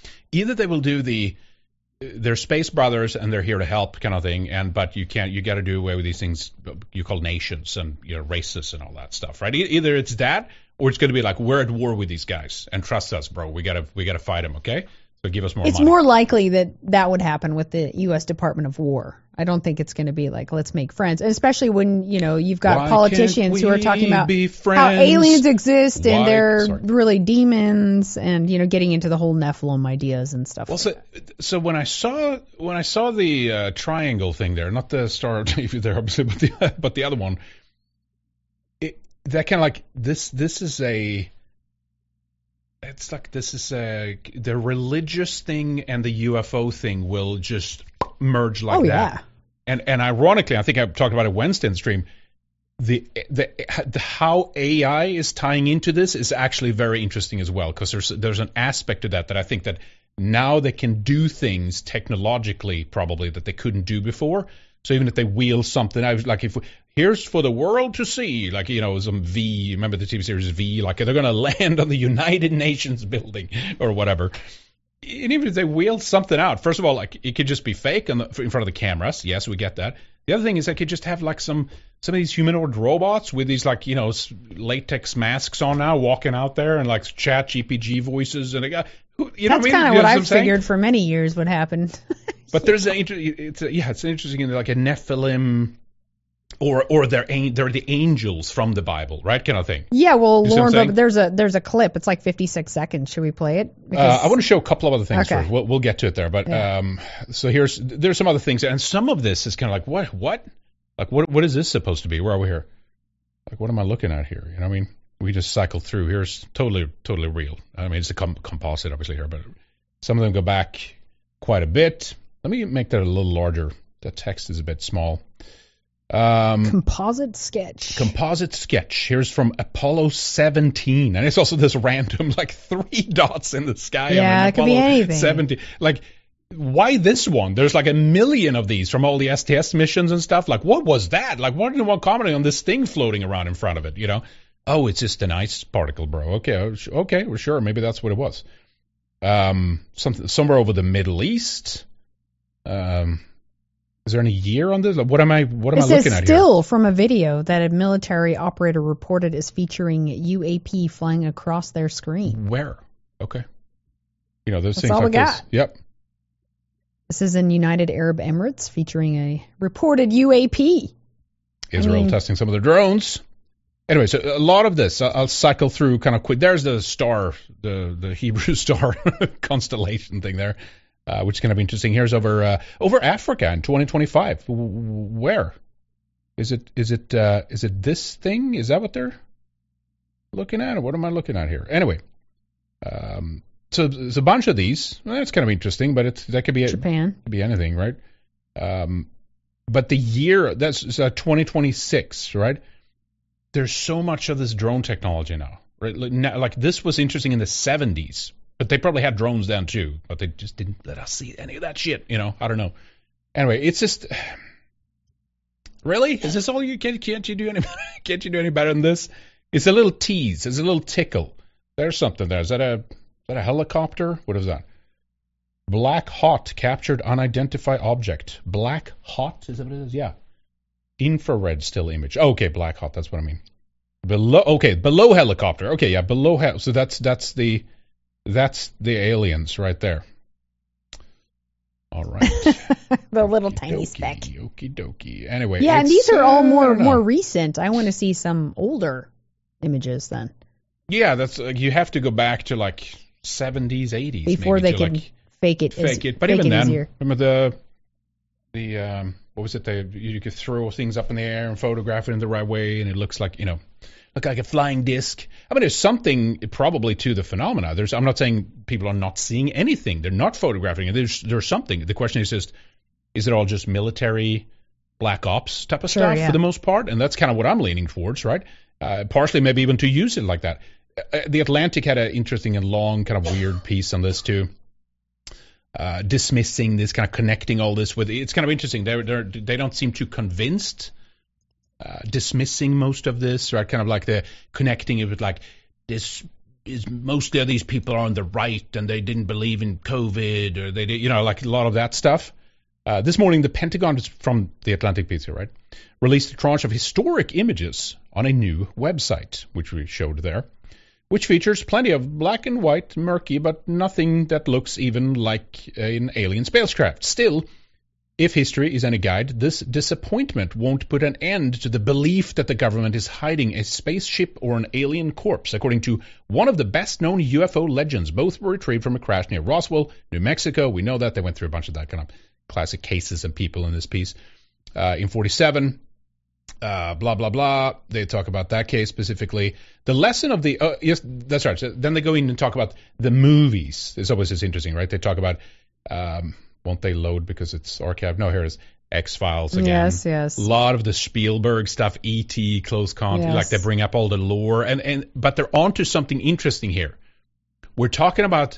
E: they're space brothers and they're here to help kind of thing, but you got to do away with these things you call nations and races and all that stuff, right? Either it's that, or it's going to be like, we're at war with these guys and trust us, bro. We gotta fight them, okay? So give us more money.
F: It's more likely that would happen with the U.S. Department of War. I don't think it's going to be like, let's make friends, and especially when you've got politicians who are talking about how aliens exist and they're really demons, and getting into the whole Nephilim ideas and stuff.
E: Well, so when I saw the triangle thing there, not the Star TV there, obviously, but the other one, that kind of like this is a. It's like the religious thing and the UFO thing will just merge like that. Yeah. And ironically, I think I talked about it Wednesday in the stream. The how AI is tying into this is actually very interesting as well, because there's an aspect to that I think that now they can do things technologically probably that they couldn't do before. So even if they wheel something out, like here's for the world to see, like, some V, remember the TV series V, like they're going to land on the United Nations building or whatever. And even if they wheel something out, first of all, like it could just be fake in front of the cameras. Yes, we get that. The other thing is they could just have like some of these humanoid robots with these like, latex masks on now, walking out there and like chat GPG voices. And that's
F: kind of what I've figured for many years would happen.
E: But there's it's interesting, like a Nephilim, or they're the angels from the Bible, right, kind of thing.
F: Yeah, well, Lauren, there's a clip. It's like 56 seconds. Should we play it?
E: I want to show a couple of other things first. We'll get to it there, but so there's some other things, and some of this is kind of like what? Like what is this supposed to be? Where are we here? Like what am I looking at here? You know what I mean? we just cycle through. Here's totally real. I mean, it's a composite, obviously, here, but some of them go back quite a bit. Let me make that a little larger. The text is a bit small.
F: Composite sketch.
E: Here's from Apollo 17, and it's also this random, like, 3 dots in the sky.
F: Yeah, it could be anything.
E: 17. Like, why this one? There's like a million of these from all the STS missions and stuff. Like, what was that? Like, what did one commenting on this thing floating around in front of it? You know? Oh, it's just an ice particle, bro. Okay, well, sure, maybe that's what it was. Somewhere over the Middle East. Is there any year on this? What am I looking at here?
F: This is still from a video that a military operator reported is featuring UAP flying across their screen.
E: Where? Okay. You know, those
F: That's
E: things
F: all
E: like
F: we got.
E: this. Yep.
F: This is in United Arab Emirates featuring a reported UAP.
E: Israel testing some of their drones. Anyway, so a lot of this, I'll cycle through kind of quick. There's the star, the Hebrew star constellation thing there. Which is going to be interesting. Here's over Africa in 2025. Where is it? Is it this thing? Is that what they're looking at, or what am I looking at here? Anyway, so there's a bunch of these. Well, it's kind of interesting, but that could be
F: Japan.
E: Could be anything, right? But the year that's 2026, right? There's so much of this drone technology now, right? Like this was interesting in the 70s. But they probably had drones then too, but they just didn't let us see any of that shit, you know? I don't know. Anyway, it's just really? Is this all you can't you do any better than this? It's a little tease, it's a little tickle. There's something there. Is that a helicopter? What is that? Black Hot captured unidentified object. Black Hot, is that what it is? Yeah. Infrared still image. Oh, okay, Black Hot, that's what I mean. Below helicopter. Okay, yeah, below so that's the aliens right there. All right.
F: The little tiny speck.
E: Okie dokie. Anyway.
F: Yeah, and these are all more recent. I want to see some older images then.
E: Yeah, that's you have to go back to like 70s, 80s.
F: Before they can fake it.
E: But even then, remember the what was it? You could throw things up in the air and photograph it in the right way, and it looks like, you know, look like a flying disc. I mean, there's something probably to the phenomena. I'm not saying people are not seeing anything. They're not photographing it. There's something. The question is just, is it all just military black ops type of stuff for the most part? And that's kind of what I'm leaning towards, right? Partially maybe even to use it like that. The Atlantic had an interesting and long kind of weird piece on this too. Dismissing this, kind of connecting all this with, it's kind of interesting. They don't seem too convinced. Dismissing most of this, right? Kind of like the connecting it with like this is mostly of these people are on the right and they didn't believe in COVID or they did, you know, like a lot of that stuff. This morning, the Pentagon, from the Atlantic piece here, right, released a tranche of historic images on a new website, which we showed there, which features plenty of black and white, murky, but nothing that looks even like an alien spacecraft. Still, if history is any guide, this disappointment won't put an end to the belief that the government is hiding a spaceship or an alien corpse. According to one of the best-known UFO legends, both were retrieved from a crash near Roswell, New Mexico. We know that. They went through a bunch of that kind of classic cases and people in this piece. In 47, blah, blah, blah. They talk about that case specifically. The lesson of the... yes, that's right. So then they go in and talk about the movies. It's always just interesting, right? They talk about... won't they load because it's archived? No, here it is. X-Files again.
F: Yes.
E: A lot of the Spielberg stuff, E.T., Close Contact, like they bring up all the lore. But they're onto something interesting here. We're talking about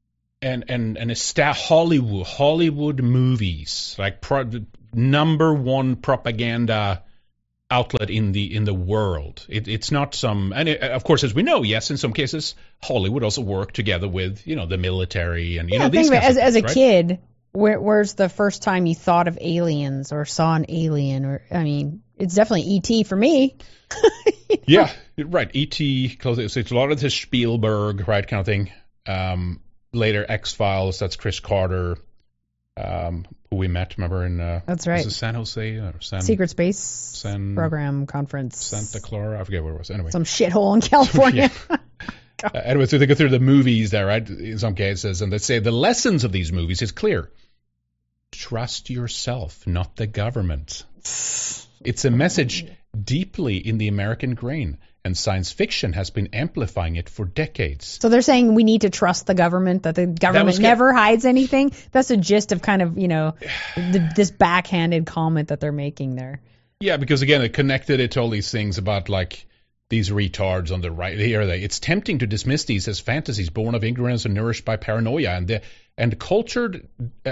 E: Hollywood movies, like number one propaganda outlet in the world. It's not some, and of course, as we know, yes, in some cases, Hollywood also work together with, the military and, these kinds of things,
F: as a
E: right?
F: kid, where's the first time you thought of aliens or saw an alien? Or, I mean, it's definitely E.T. for me.
E: Yeah, right. E.T., so it's a lot of this Spielberg, right, kind of thing. Later, X-Files, that's Chris Carter, who we met, remember, in
F: that's right.
E: Was it San Jose? Or
F: Secret Space Program Conference.
E: Santa Clara? I forget where it was. Anyway.
F: Some shithole in California.
E: Anyway, so they go through the movies there, right, in some cases, and they say the lessons of these movies is clear. Trust yourself, not the government. It's a message deeply in the American grain, and science fiction has been amplifying it for decades.
F: So they're saying we need to trust the government, that the government never hides anything. That's the gist of kind of, this backhanded comment that they're making there.
E: Yeah, because again, it connected it to all these things about like these retards on the right. It's tempting to dismiss these as fantasies born of ignorance and nourished by paranoia, and the cultured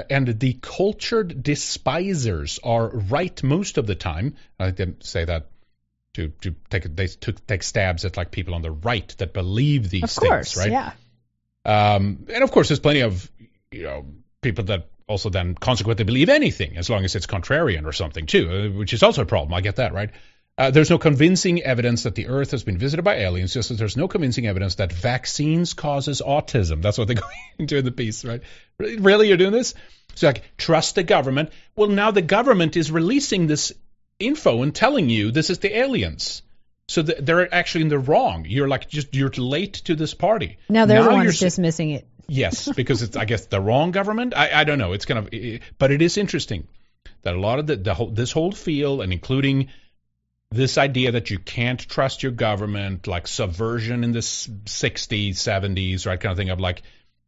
E: despisers are right most of the time. I like to say that to take stabs at like people on the right that believe these things, right?
F: Yeah.
E: And of course, there's plenty of people that also then consequently believe anything as long as it's contrarian or something too, which is also a problem. I get that, right? There's no convincing evidence that the Earth has been visited by aliens, just as there's no convincing evidence that vaccines causes autism. That's what they're going into in the piece, right? Really, you're doing this? So like, trust the government. Well, now the government is releasing this info and telling you this is the aliens. So they're actually in the wrong. You're late to this party.
F: Now they're the ones dismissing it.
E: Yes, because it's, I guess, the wrong government. I don't know. It's kind of, but it is interesting that a lot of this whole field, and including this idea that you can't trust your government, like subversion in the 60s, 70s, right, kind of thing of like,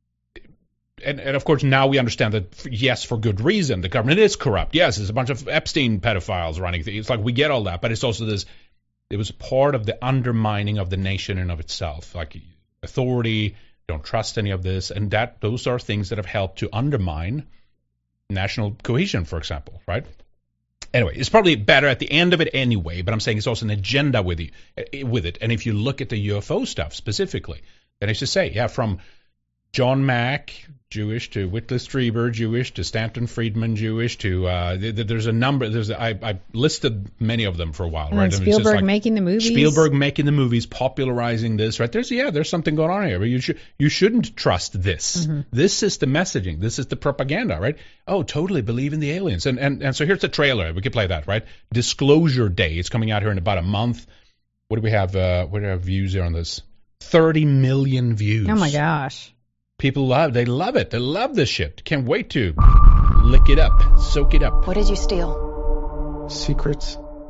E: and of course now we understand that, yes, for good reason, the government is corrupt. Yes, there's a bunch of Epstein pedophiles running things. It's like we get all that, but it's also this, it was part of the undermining of the nation in of itself, like authority, don't trust any of this, and those are things that have helped to undermine national cohesion, for example, right? Anyway, it's probably better at the end of it anyway, but I'm saying it's also an agenda with it. And if you look at the UFO stuff specifically, then it's to say, yeah, from John Mack, Jewish, to Whitley Strieber, Jewish, to Stanton Friedman, Jewish, to there's a number. I listed many of them for a while,
F: and
E: right?
F: Spielberg making the movies.
E: Spielberg making the movies, popularizing this, right? There's something going on here, but you shouldn't trust this. Mm-hmm. This is the messaging. This is the propaganda, right? Oh, totally believe in the aliens. And so here's the trailer. We could play that, right? Disclosure Day. It's coming out here in about a month. What do we have? What are our views here on this? 30 million views.
F: Oh my gosh.
E: People love it. They love this shit. Can't wait to lick it up, soak it up.
K: What did you steal?
L: Secrets.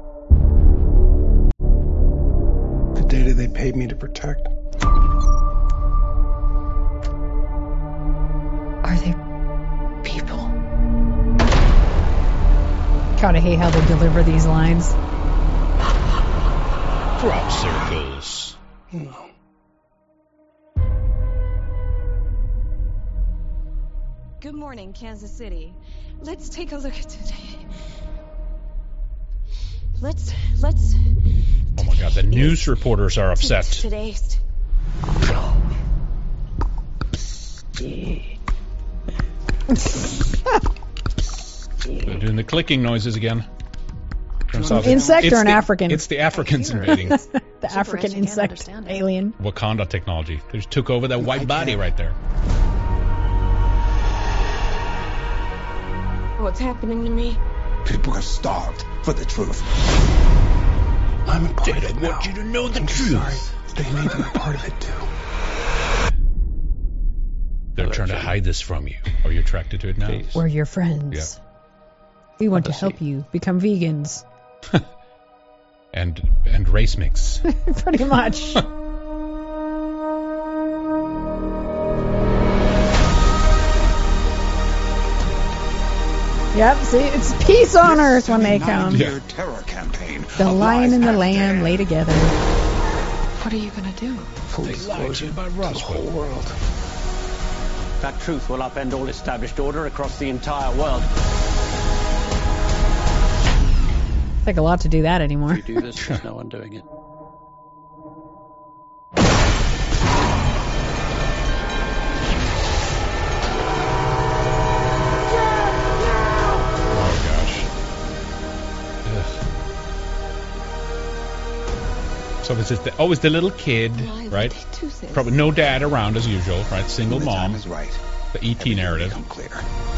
L: The data they paid me to protect.
K: Are they people?
F: God, I hate how they deliver these lines.
E: Crop circles.
L: No.
M: Good morning, Kansas City. Let's take a look at today. Let's.
E: Oh my God, the news reporters are upset.
M: Today's.
E: They're doing the clicking noises again.
F: Insect or an African?
E: It's the Africans invading.
F: The African insect alien.
E: Wakanda technology. They just took over that white body right there.
M: What's happening to me?
N: People are starved for the truth.
L: I'm a part of it now.
E: I want you to know the truth.
L: Sorry. They may be a part of it too.
E: They're trying to hide this from you. Are you attracted to it now?
F: We're your friends. Yeah. We want to help you become vegans.
E: and race mix.
F: Pretty much. Yep, see, it's peace on earth when they come.
N: Yeah. Terror campaign.
F: The lion and the lamb lay together.
K: What are you gonna do?
L: Full disclosure
E: about
L: to the whole world.
O: That truth will upend all established order across the entire world.
F: Take a lot to do that anymore.
O: If you do this, there's no one doing it.
E: So it's always the little kid, right? Probably no dad around as usual, right? Single mom.
N: Is right.
E: The ET narrative.
N: Clear.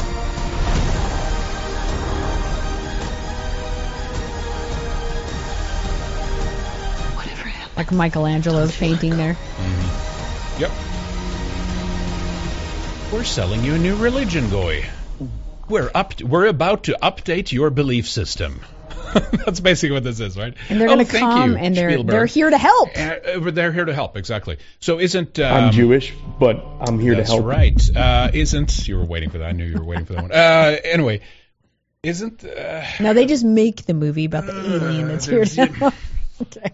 K: Whatever happened?
F: Like Michelangelo's painting there.
E: Mm-hmm. Yep. We're selling you a new religion, Goy. We're about to update your belief system. That's basically what this is, right?
F: And they're going to come, and they're here to help.
E: They're here to help, exactly. So isn't...
G: I'm Jewish, but I'm here to help.
E: That's right. Isn't... You were waiting for that. I knew you were waiting for that one. Anyway, isn't...
F: No, they just make the movie about the alien that's here to help. Okay.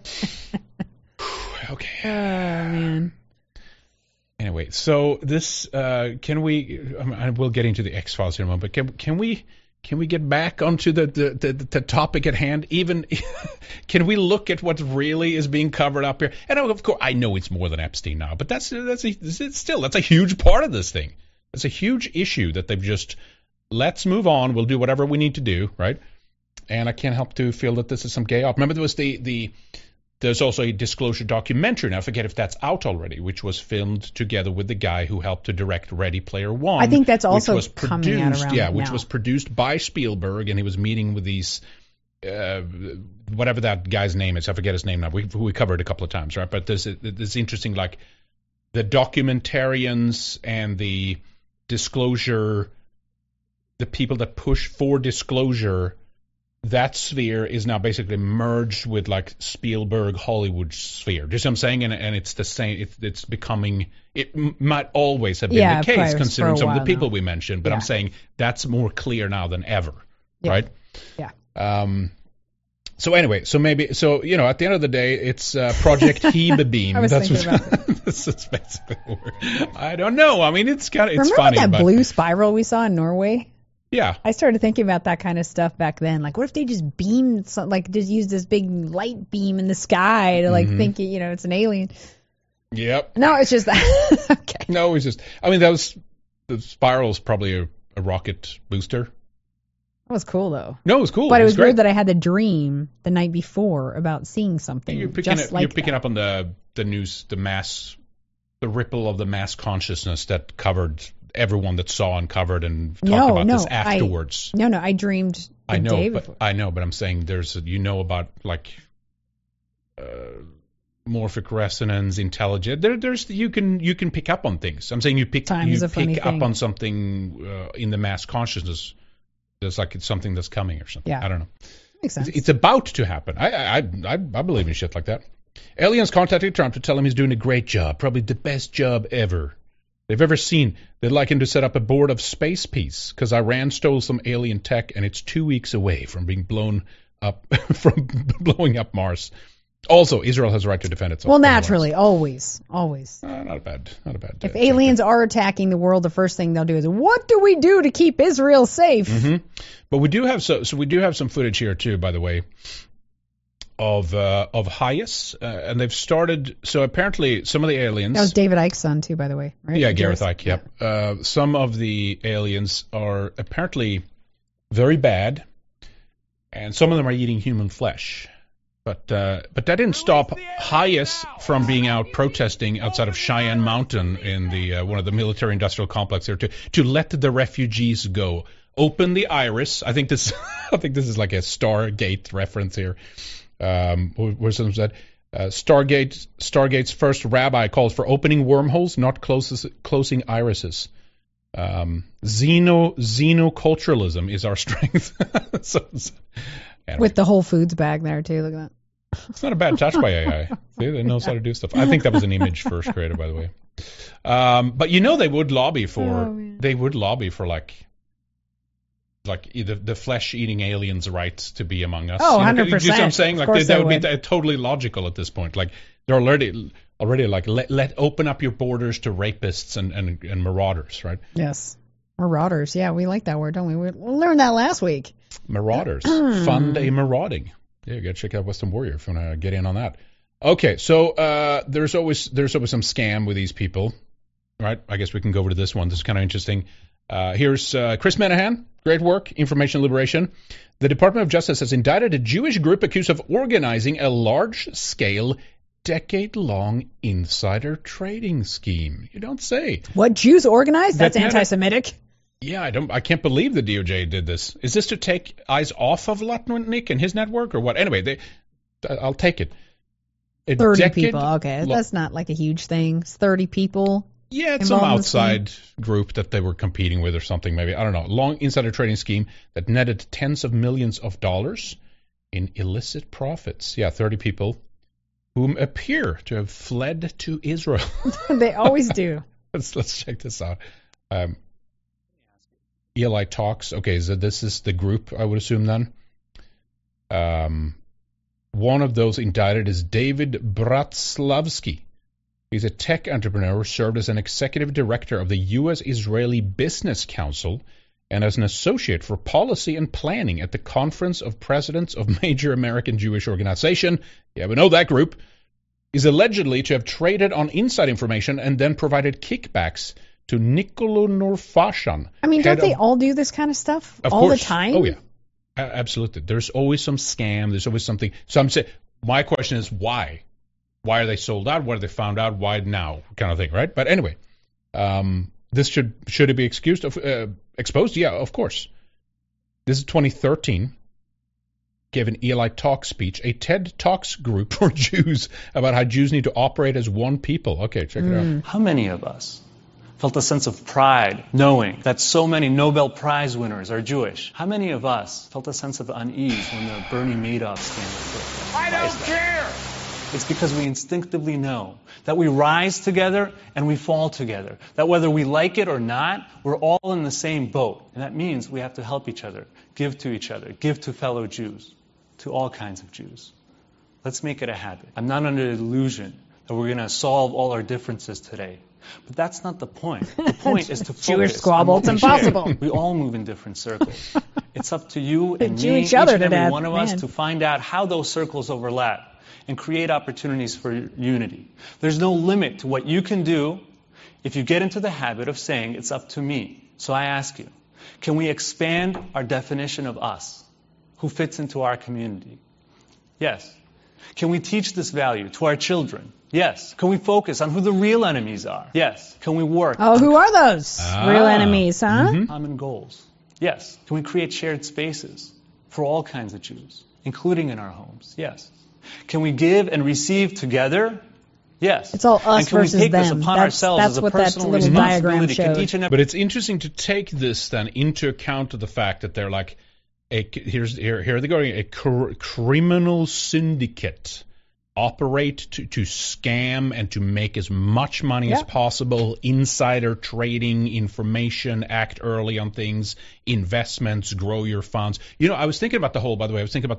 E: Okay.
F: Oh, man.
E: Anyway, so this... can we... I will get into the X-Files in a moment, but can we get back onto the topic at hand? Even can we look at what really is being covered up here? And of course, I know it's more than Epstein now, but that's a huge part of this thing. It's a huge issue that they've just let's move on. We'll do whatever we need to do, right? And I can't help to feel that this is some gay op. Remember, there was there's also a Disclosure documentary, and I forget if that's out already, which was filmed together with the guy who helped to direct Ready Player One.
F: I think that's also coming out around now.
E: Which was produced by Spielberg, and he was meeting with these, whatever that guy's name is. I forget his name now. We covered it a couple of times, right? But there's interesting, like, the documentarians and the disclosure, the people that push for disclosure, that sphere is now basically merged with like Spielberg Hollywood sphere. Do you see what I'm saying? And it's the same. It's becoming. It might always have been the case considering some of the people we mentioned, but I'm saying that's more clear now than ever, right?
F: Yeah.
E: So anyway, at the end of the day, it's Project Hebebeam.
F: I was thinking about that.
E: This is basically I don't know. I mean, it's funny.
F: Remember that blue spiral we saw in Norway?
E: Yeah.
F: I started thinking about that kind of stuff back then. Like, what if they just beamed, just use this big light beam in the sky to, think, it's an alien?
E: Yep.
F: No, it's just that. Okay.
E: No, it's just, the spiral's probably a rocket booster.
F: That was cool, though.
E: No, it was cool.
F: But it was weird that I had the dream the night before about seeing something
E: you're picking up on the news, the ripple of the mass consciousness that covered everyone that saw and covered and talked about this afterwards.
F: I dreamed the day before.
E: I know, but I'm saying there's about like morphic resonance, intelligence. There's you can pick up on things. I'm saying you pick up on something in the mass consciousness. There's like it's something that's coming or something.
F: Yeah.
E: I don't know.
F: Makes sense.
E: It's about to happen. I believe in shit like that. Aliens contacted Trump to tell him he's doing a great job, probably the best job ever they've ever seen. They'd like him to set up a board of space peace because Iran stole some alien tech and it's 2 weeks away from being blown up from blowing up Mars. Also, Israel has a right to defend itself.
F: Well, naturally, always.
E: Not a bad.
F: If aliens are attacking the world, the first thing they'll do is, what do we do to keep Israel safe?
E: Mm-hmm. But we do have we do have some footage here too, by the way, of Hyas, and they've started. So apparently, some of the aliens.
F: That was David Icke's son too, by the way, right?
E: Yeah, Gareth Icke. Yep. Some of the aliens are apparently very bad, and some of them are eating human flesh. But that didn't stop Hyas from being out protesting outside of Cheyenne Mountain in the one of the military-industrial complex there to let the refugees go. Open the iris. I think this is like a Stargate reference here. Where someone said Stargate's first rabbi calls for opening wormholes, not closing irises. Xenoculturalism is our strength. Anyway.
F: With the Whole Foods bag there too. Look at that.
E: It's not a bad touch by AI. See, they know how to do stuff. I think that was an image first created, by the way. But they would lobby for like either the flesh-eating aliens' rights to be among us.
F: Oh, 100%.
E: You know what I'm saying? Like that would be totally logical at this point. Like they're already like let open up your borders to rapists and marauders, right?
F: Yes. Marauders. Yeah, we like that word, don't we? We learned that last week.
E: Marauders. Fund a marauding. Yeah, you got to check out Western Warrior if you want to get in on that. Okay, so there's always some scam with these people, right? I guess we can go over to this one. This is kind of interesting. Here's Chris Menahan. Great work. Information liberation. The Department of Justice has indicted a Jewish group accused of organizing a large-scale, decade-long insider trading scheme. You don't say.
F: What, Jews organized? That's anti-Semitic.
E: Yeah, I can't believe the DOJ did this. Is this to take eyes off of Lutnick and his network or what? Anyway, I'll take it.
F: 30 people. Okay, that's not like a huge thing. It's 30 people.
E: Yeah, it's some outside group that they were competing with or something maybe. I don't know. Long insider trading scheme that netted tens of millions of dollars in illicit profits. Yeah, 30 people whom appear to have fled to Israel.
F: They always do.
E: Let's check this out. Eli Talks. Okay, so this is the group, I would assume then. One of those indicted is David Bratslavsky. He's a tech entrepreneur who served as an executive director of the U.S.-Israeli Business Council and as an associate for policy and planning at the Conference of Presidents of Major American Jewish Organization. Yeah, we know that group. Is allegedly to have traded on inside information and then provided kickbacks to Nicolo Norfashan.
F: I mean, don't they all do this kind of stuff all the time?
E: Oh, yeah. Absolutely. There's always some scam. There's always something. So I'm saying, my question is why? Why are they sold out? What are they found out? Why now? Kind of thing, right? But anyway, this should it be exposed? Yeah, of course. This is 2013. Gave an Eli Talks speech, a TED Talks group for Jews about how Jews need to operate as one people. Okay, check it out.
P: How many of us felt a sense of pride knowing that so many Nobel Prize winners are Jewish? How many of us felt a sense of unease when the Bernie Madoff scandal?
N: I don't care!
P: It's because we instinctively know that we rise together and we fall together. That whether we like it or not, we're all in the same boat. And that means we have to help each other, give to each other, give to fellow Jews, to all kinds of Jews. Let's make it a habit. I'm not under the illusion that we're going to solve all our differences today. But that's not the point. The point is to focus
F: Jewish squabble, it's impossible.
P: We all move in different circles. It's up to you and
F: Jew
P: me,
F: each other
P: and every
F: death,
P: one of us, to find out how those circles overlap and create opportunities for unity. There's no limit to what you can do if you get into the habit of saying, it's up to me. So I ask you, can we expand our definition of us? Who fits into our community? Yes. Can we teach this value to our children? Yes. Can we focus on who the real enemies are? Yes. Can we work?
F: Oh, who are those real enemies, huh?
P: Common goals. Yes. Can we create shared spaces for all kinds of Jews, including in our homes? Yes. Can we give and receive together? Yes.
F: It's all us
P: and can
F: versus
P: we take
F: them.
P: This upon
F: that's
P: ourselves
F: that's
P: as a
F: what that
P: personal
F: little diagram
P: responsibility?
F: showed.
E: But it's interesting to take this then into account of the fact that they're like, here they're going, a criminal syndicate operate to scam and to make as much money as possible, insider trading, information, act early on things, investments, grow your funds. You know, I was thinking about the whole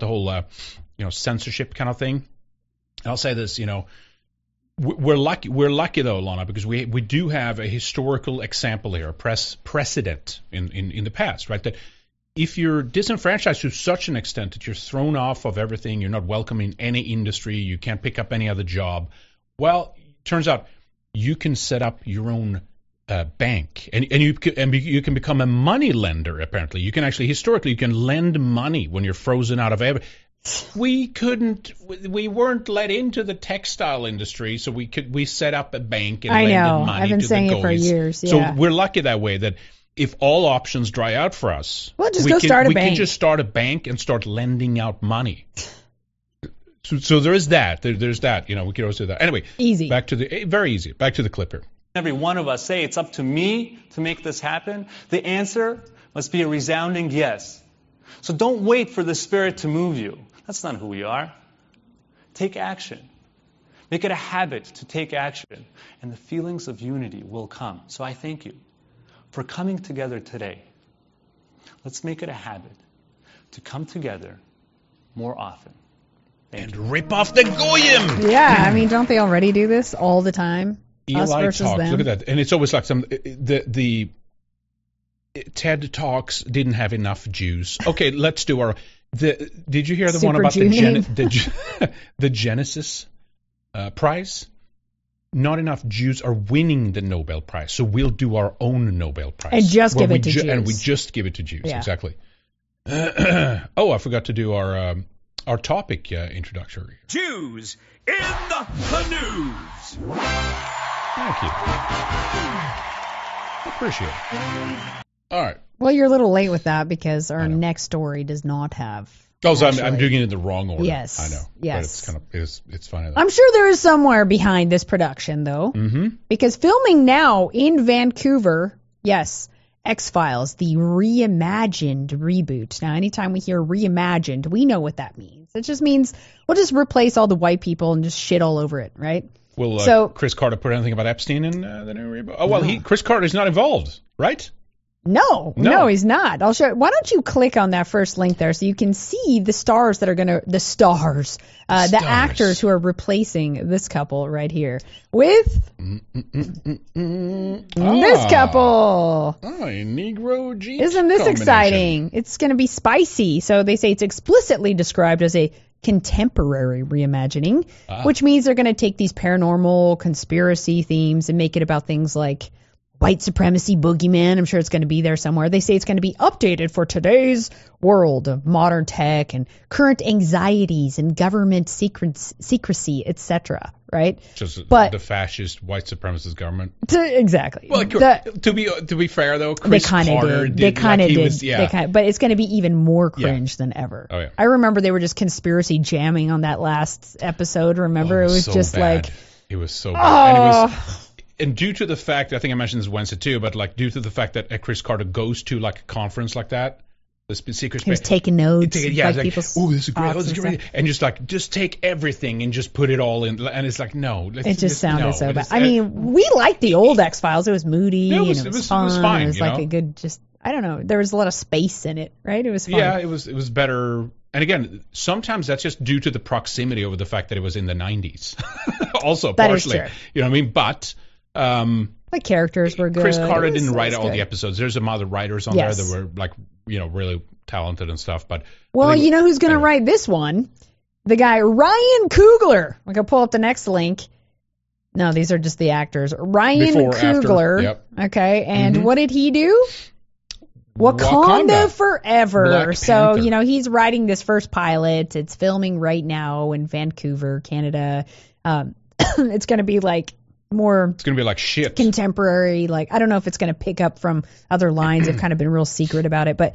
E: censorship kind of thing. I'll say this, we're lucky though, Lana, because we do have a historical example here, a precedent in the past, right? That if you're disenfranchised to such an extent that you're thrown off of everything, you're not welcome in any industry, you can't pick up any other job, well, it turns out you can set up your own bank, and you can become a money lender. Apparently, you can actually historically you can lend money when you're frozen out of everything. We weren't let into the textile industry, so we set up a bank and lended money.
F: I've been saying it for years. Yeah.
E: So we're lucky that way that if all options dry out for us,
F: we can
E: just start a bank and start lending out money. So there is that. There's that. We can always do that. Anyway,
F: easy.
E: Very easy. Back to the clip here.
P: Every one of us say it's up to me to make this happen. The answer must be a resounding yes. So don't wait for the Spirit to move you. That's not who we are. Take action. Make it a habit to take action, and the feelings of unity will come. So I thank you for coming together today. Let's make it a habit to come together more often.
E: Rip off the goyim.
F: Yeah, I mean, don't they already do this all the time? Us versus
E: Talks,
F: them.
E: look at that, and it's always like the TED Talks didn't have enough Jews. Okay, let's do our. Did you hear the one about the Genesis Prize? Not enough Jews are winning the Nobel Prize, so we'll do our own Nobel Prize
F: and just give it to Jews.
E: And we just give it to Jews, exactly. I forgot to do our topic introductory.
N: Jews in the news.
E: Thank you. Appreciate it. All right.
F: Well, you're a little late with that because our next story does not have.
E: Oh, so I'm doing it in the wrong order.
F: Yes.
E: I know.
F: Yes.
E: But it's funny.
F: I'm sure there is somewhere behind this production, though.
E: Mm-hmm.
F: Because filming now in Vancouver, yes, X-Files, the reimagined reboot. Now, anytime we hear reimagined, we know what that means. It just means we'll just replace all the white people and just shit all over it, right?
E: Will Chris Carter put anything about Epstein in the new reboot? Oh, well, Chris Carter's not involved, right?
F: No, he's not. I'll show. Why don't you click on that first link there so you can see the stars that are the actors who are replacing this couple right here with this couple.
E: Oh, a Negro Jeep.
F: Isn't this exciting? It's going to be spicy. So they say it's explicitly described as a contemporary reimagining, which means they're going to take these paranormal conspiracy themes and make it about things like white supremacy, boogeyman. I'm sure it's going to be there somewhere. They say it's going to be updated for today's world of modern tech and current anxieties and government secrecy, etc. Right?
E: But the fascist white supremacist government.
F: Exactly.
E: Well, to be fair though, Chris Carter did. They kind of did.
F: But it's going to be even more cringe than ever.
E: Oh, yeah.
F: I remember they were just conspiracy jamming on that last episode. Remember, it was so just
E: bad.
F: like
E: it was so bad. And due to the fact, I think I mentioned this Wednesday too, but like due to the fact that Chris Carter goes to like a conference like that, the secret space.
F: He was taking notes.
E: Yeah, like, oh, this is great. Oh, this is great. And just take everything and just put it all in. And it's like, no.
F: It just sounded so bad. I mean, we liked the old X-Files. It was moody. It was fun. It was fine. It was like a good, I don't know. There was a lot of space in it, right? It was fun.
E: Yeah, it was better. And again, sometimes that's just due to the proximity over the fact that it was in the 90s. Also,
F: that
E: partially.
F: Is true.
E: You know what I mean? But
F: the characters were good.
E: Chris Carter didn't write all the episodes. There's some other writers on there that were like, really talented and stuff. But
F: you know who's going to write this one? The guy Ryan Coogler. I can pull up the next link. No, these are just the actors. Ryan Coogler.
E: Yep.
F: Okay, and what did he do? Wakanda Forever.
E: Black
F: so,
E: Panther.
F: He's writing this first pilot. It's filming right now in Vancouver, Canada. It's going to be like more.
E: It's going to be like shit.
F: Contemporary. Like, I don't know if it's going to pick up from other lines. They've kind of been real secret about it. But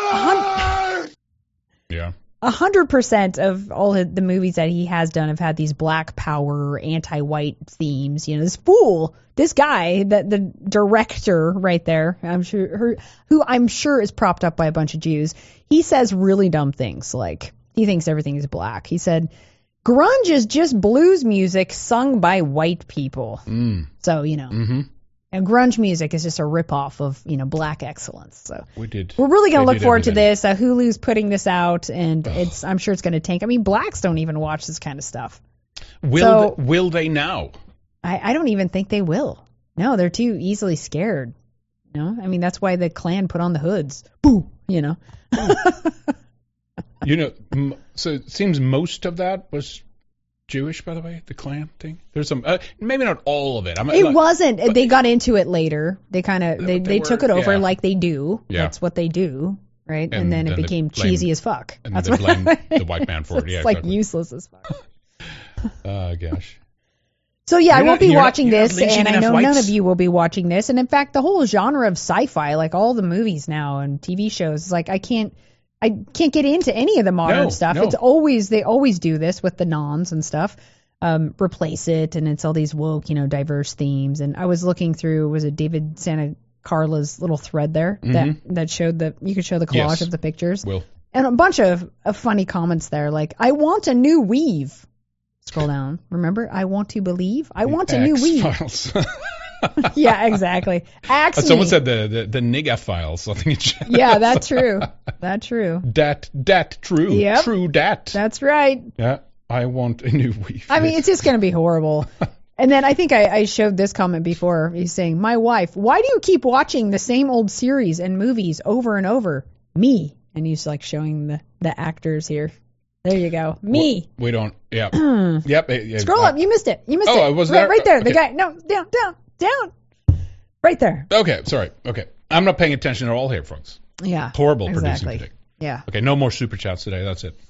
F: 100% of all the movies that he has done have had these black power, anti-white themes. This guy, the director right there, who I'm sure is propped up by a bunch of Jews, he says really dumb things like he thinks everything is black. He said, grunge is just blues music sung by white people. So, and grunge music is just a ripoff of, black excellence. So
E: we're
F: really going to look forward to this. Hulu's putting this out, and I'm sure it's going to tank. I mean, blacks don't even watch this kind of stuff.
E: Will they now?
F: I don't even think they will. No, they're too easily scared. I mean, that's why the Klan put on the hoods. Boo!
E: So it seems most of that was Jewish, by the way, the Klan thing. There's some, maybe not all of it.
F: It wasn't. They got into it later. They kind of they took it over like they do. Yeah. That's what they do, right? And then it became cheesy as fuck.
E: And that's they blamed the white man for it. Yeah,
F: it's like useless as fuck.
E: Oh gosh.
F: So yeah, I won't be watching this, and I know none of you will be watching this. And in fact, the whole genre of sci-fi, like all the movies now and TV shows, is like I can't get into any of the modern stuff. No. It's always they always do this with the noms and stuff. Replace it, and it's all these woke, diverse themes. And I was looking through, was it David Santa Carla's little thread there that showed you could show the collage of the pictures. And a bunch of funny comments there, like I want a new weave. Scroll down. Remember, I want to believe. I want a new weave. Yeah, exactly.
E: Someone said the nigga files. I think it's
F: yeah, that's true. That's true.
E: Dat true.
F: Yep.
E: True dat.
F: That's right.
E: Yeah, I want a new weave.
F: I mean, it's just going to be horrible. And then I think I showed this comment before. He's saying, my wife, why do you keep watching the same old series and movies over and over? Me. And he's like showing the actors here. There you go. Me.
E: We don't. Yeah. Yep.
F: Scroll up. You missed it. You missed it.
E: Oh, I was there.
F: Right there.
E: Okay.
F: The guy. No, down. Right there.
E: Okay. Sorry. Okay. I'm not paying attention at all here, folks.
F: Yeah.
E: Horrible producing today.
F: Yeah.
E: Okay. No more super chats today. That's it.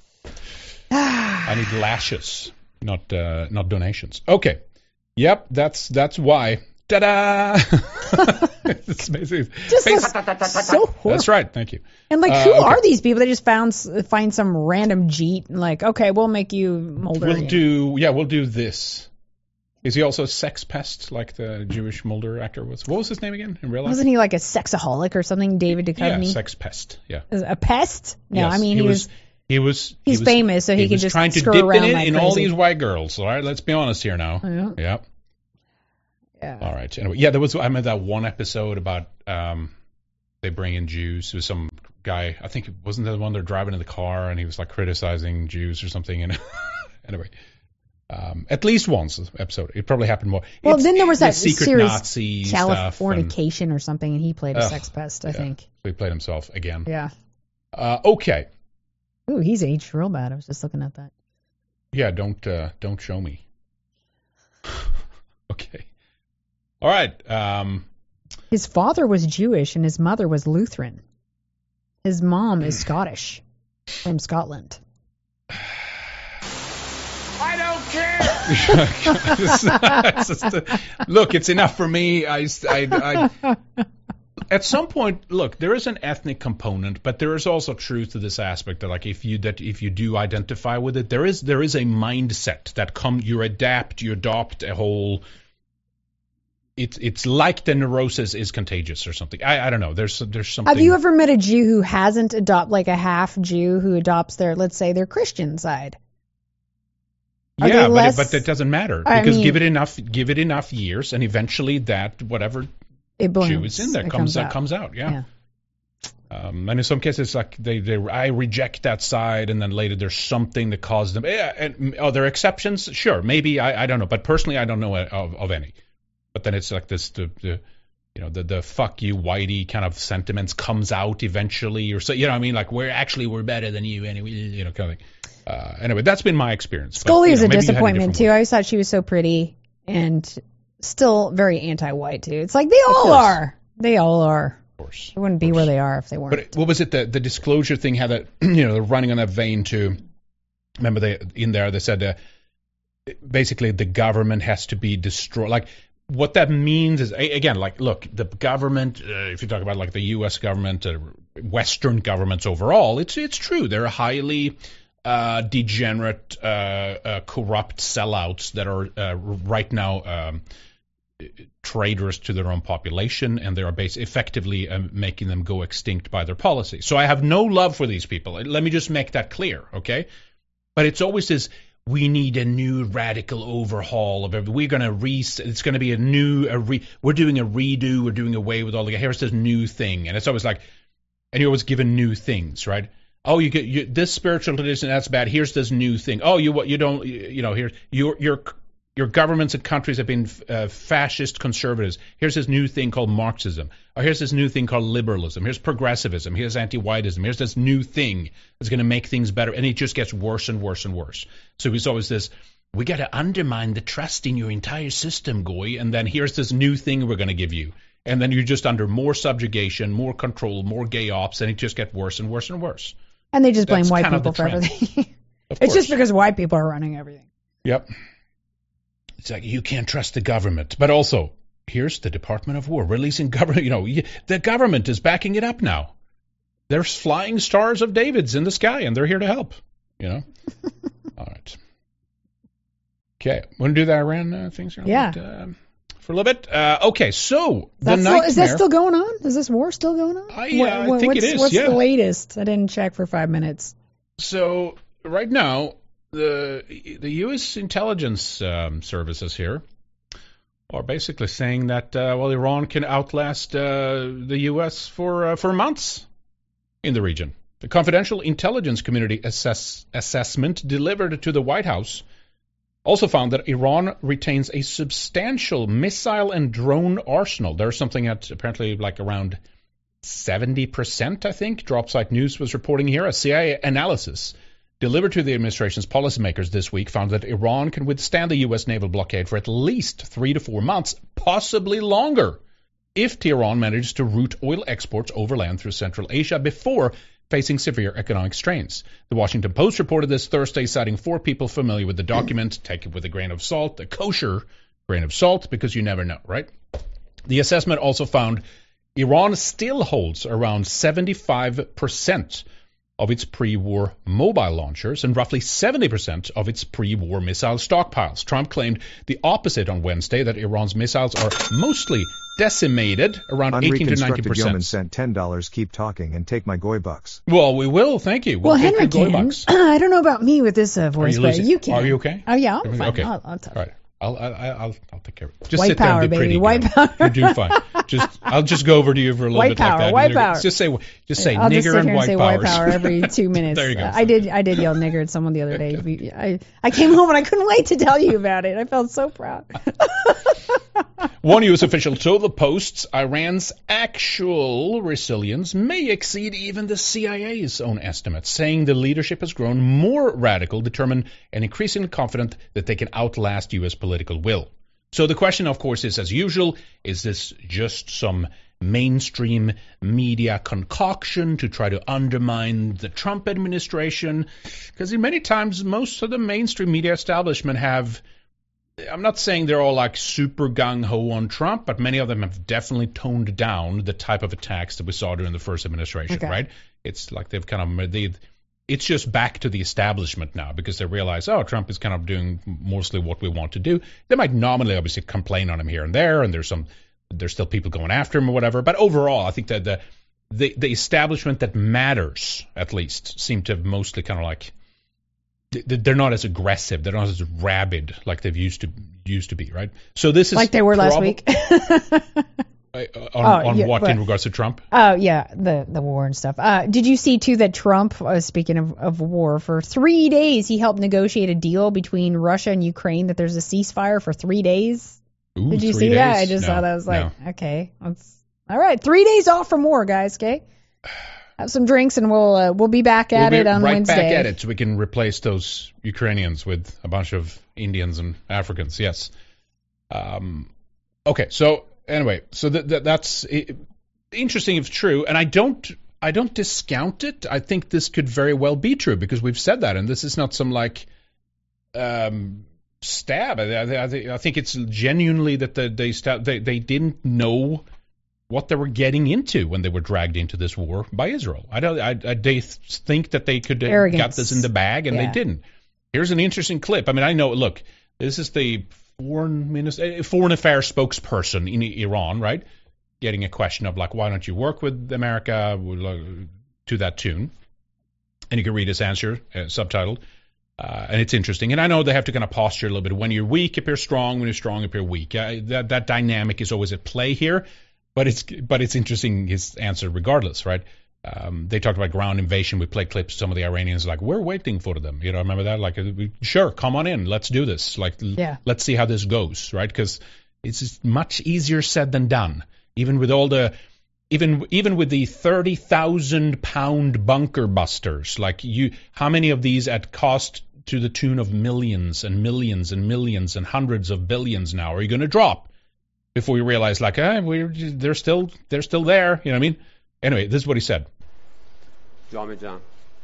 E: I need lashes, not donations. Okay. Yep. That's why. Ta-da! It's amazing.
F: Just so horrible.
E: That's right. Thank you.
F: And who are these people? They just find some random Jeet and okay, we'll make you Mulder.
E: We'll do this. Is he also a sex pest like the Jewish Mulder actor was? What was his name again in real life?
F: Wasn't he like a sexaholic or something, David Duchovny?
E: Yeah, sex pest. Yeah.
F: A pest? No,
E: yes,
F: I mean he was
E: He's
F: famous, so he can just
E: trying to
F: screw
E: dip
F: around
E: in
F: like
E: in all
F: crazy.
E: these white girls. All right, let's be honest here now.
F: Yeah.
E: Yep.
F: Yeah.
E: All right. Anyway, yeah, I remember that one episode about they bring in Jews. There was some guy, I think it wasn't the one they're driving in the car, and he was like criticizing Jews or something. And anyway, at least once episode. It probably happened more.
F: Well, then there was that
E: secret
F: series
E: Nazi stuff.
F: Californication or something, and he played a sex pest, I think.
E: So he played himself again.
F: Yeah.
E: Okay.
F: Ooh, he's aged real bad. I was just looking at that.
E: Yeah, don't show me. Okay. All right.
F: His father was Jewish and his mother was Lutheran. His mom is Scottish, from Scotland.
N: I don't care.
E: Look, it's enough for me. At some point, look, there is an ethnic component, but there is also truth to this aspect that, like, if you do identify with it, there is a mindset that you adopt a whole. It's like the neurosis is contagious or something. I don't know. There's something.
F: Have you ever met a Jew who hasn't like a half Jew who adopts let's say their Christian side?
E: Yeah, but that doesn't matter because give it enough years, and eventually that whatever Jew is in there comes out. Yeah. And in some cases, like I reject that side, and then later there's something that caused them. Yeah, and are there exceptions? Sure, maybe I don't know, but personally I don't know of any. But then it's like this, the fuck you whitey kind of sentiments comes out eventually, or so, you know what I mean? Like we're better than you anyway, kind of thing. Anyway, that's been my experience.
F: Scully is a disappointment too. I always thought she was so pretty and still very anti-white too. It's like they all are. They all are. Of course. They wouldn't be where they are if they weren't.
E: But what was it? The disclosure thing had that, they're running on that vein too. Remember they said basically the government has to be destroyed. Like, what that means is, again, like, look, the government, if you talk about like the U.S. government, Western governments overall, it's true. They're highly degenerate, corrupt sellouts that are right now traitors to their own population, and they are effectively making them go extinct by their policy. So I have no love for these people. Let me just make that clear, okay? But it's always this, we need a new radical overhaul of everything. We're going to it's going to be we're doing a redo, we're doing away with all here's this new thing. And it's always like, and you're always given new things, right? Oh, you get this spiritual tradition, that's bad. Here's this new thing. Oh, here, your governments and countries have been fascist conservatives. Here's this new thing called Marxism. Or here's this new thing called liberalism. Here's progressivism. Here's anti-whiteism. Here's this new thing that's going to make things better. And it just gets worse and worse and worse. So it's always this, we got to undermine the trust in your entire system, Goy. And then here's this new thing we're going to give you. And then you're just under more subjugation, more control, more gay ops, and it just gets worse and worse and worse.
F: And they just blame white people for everything. It's just because white people are running everything.
E: Yep. It's like, you can't trust the government. But also, here's the Department of War releasing government. The government is backing it up now. There's flying stars of Davids in the sky, and they're here to help. All right. Okay. Want to do the Iran things?
F: Yeah.
E: For a little bit. Okay, so the nightmare.
F: Is that still going on? Is this war still going on?
E: I think it is.
F: What's the latest? I didn't check for 5 minutes.
E: So right now, the U.S. intelligence services here are basically saying that Iran can outlast the U.S. for months in the region. The confidential intelligence community assessment delivered to the White House also found that Iran retains a substantial missile and drone arsenal. There's something at apparently like around 70%, I think. DropSite News was reporting here. A CIA analysis delivered to the administration's policymakers this week found that Iran can withstand the U.S. naval blockade for at least 3 to 4 months, possibly longer, if Tehran manages to route oil exports overland through Central Asia before facing severe economic strains. The Washington Post reported this Thursday, citing 4 people familiar with the document. Take it with a grain of salt, a kosher grain of salt, because you never know, right? The assessment also found Iran still holds around 75% of its pre-war mobile launchers and roughly 70% of its pre-war missile stockpiles. Trump claimed the opposite on Wednesday, that Iran's missiles are mostly decimated, around 18 to 90%.
J: Yeoman sent $10. Keep talking and take my goy bucks.
E: Well, we will. Thank you.
F: Well, Henry can. I don't know about me with this voice, but you can.
E: Are you okay?
F: Oh, yeah, I'm fine.
E: Okay.
F: I'll talk.
E: All right. I'll take care of it. Just
F: white
E: sit there
F: power,
E: and be
F: baby.
E: pretty.
F: White power.
E: You're doing fine. I'll just go over to you for a little
F: white
E: bit
F: power,
E: like that.
F: White power.
E: Just say
F: I'll
E: nigger
F: just sit
E: and
F: here
E: white
F: say
E: powers.
F: white power every 2 minutes.
E: There you go.
F: I did yell nigger at someone the other day. I came home and I couldn't wait to tell you about it. I felt so proud.
E: One U.S. official told the Post Iran's actual resilience may exceed even the CIA's own estimates, saying the leadership has grown more radical, determined, and increasingly confident that they can outlast U.S. political will. So the question, of course, is, as usual, is this just some mainstream media concoction to try to undermine the Trump administration? Because many times most of the mainstream media establishment have, I'm not saying they're all like super gung-ho on Trump, but many of them have definitely toned down the type of attacks that we saw during the first administration, right? It's like they've kind of, it's just back to the establishment now because they realize, oh, Trump is kind of doing mostly what we want to do. They might nominally obviously complain on him here and there, and there's still people going after him or whatever. But overall, I think that the establishment that matters, at least, seem to have mostly kind of like, they're not as aggressive, they're not as rabid like they've used to be, right? So this is
F: like they were last week.
E: on what in regards to Trump?
F: Oh yeah, the war and stuff. Did you see too that Trump, speaking of war, for 3 days he helped negotiate a deal between Russia and Ukraine that there's a ceasefire for 3 days?
E: Ooh,
F: did you
E: 3
F: see
E: days?
F: that? I just thought that was like, okay, all right, 3 days off from war, guys. Okay, have some drinks and we'll be back at it on Wednesday.
E: Back at it, so we can replace those Ukrainians with a bunch of Indians and Africans. Yes. Okay, so. Anyway, so that's interesting if true, and I don't discount it. I think this could very well be true because we've said that, and this is not some like stab. I think it's genuinely that they didn't know what they were getting into when they were dragged into this war by Israel. They think that they could have got this in the bag, and they didn't. Here's an interesting clip. I mean, I know. Look, this is the foreign affairs spokesperson in Iran, right? Getting a question of like, why don't you work with America to that tune? And you can read his answer, subtitled, and it's interesting. And I know they have to kind of posture a little bit. When you're weak, appear strong. When you're strong, appear weak. That dynamic is always at play here, but it's interesting his answer regardless, right? They talked about ground invasion. We played clips. Some of the Iranians like, we're waiting for them. You know, remember that? Like, sure, come on in. Let's do this. Like, let's see how this goes, right? Because it's much easier said than done. Even with all the, even with the 30,000-pound bunker busters, like how many of these at cost to the tune of millions and millions and millions and hundreds of billions now are you going to drop before you realize like, they're still there. You know what I mean? Anyway, this is what he said.
Q: جامع جان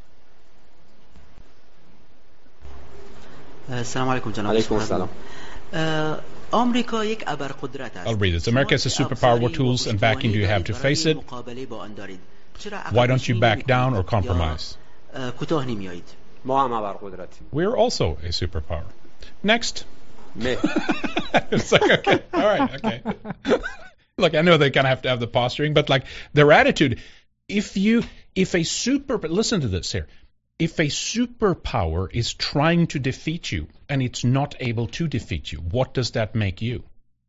R: السلام عليكم جناب.
Q: عليكم السلام.
R: آمریکا یک ابرقدرت است.
E: I'll read this. America has a superpower. What tools and backing do you have to face it? Why don't you back down or compromise?
R: کوتاه نمیایید.
Q: ما هم ابرقدرتیم.
E: We're also a superpower. Next.
Q: Me.
E: It's like, okay, all right, okay. Look, I know they kind of have to have the posturing, but like their attitude, listen to this here. If a superpower is trying to defeat you and it's not able to defeat you, what does that make you?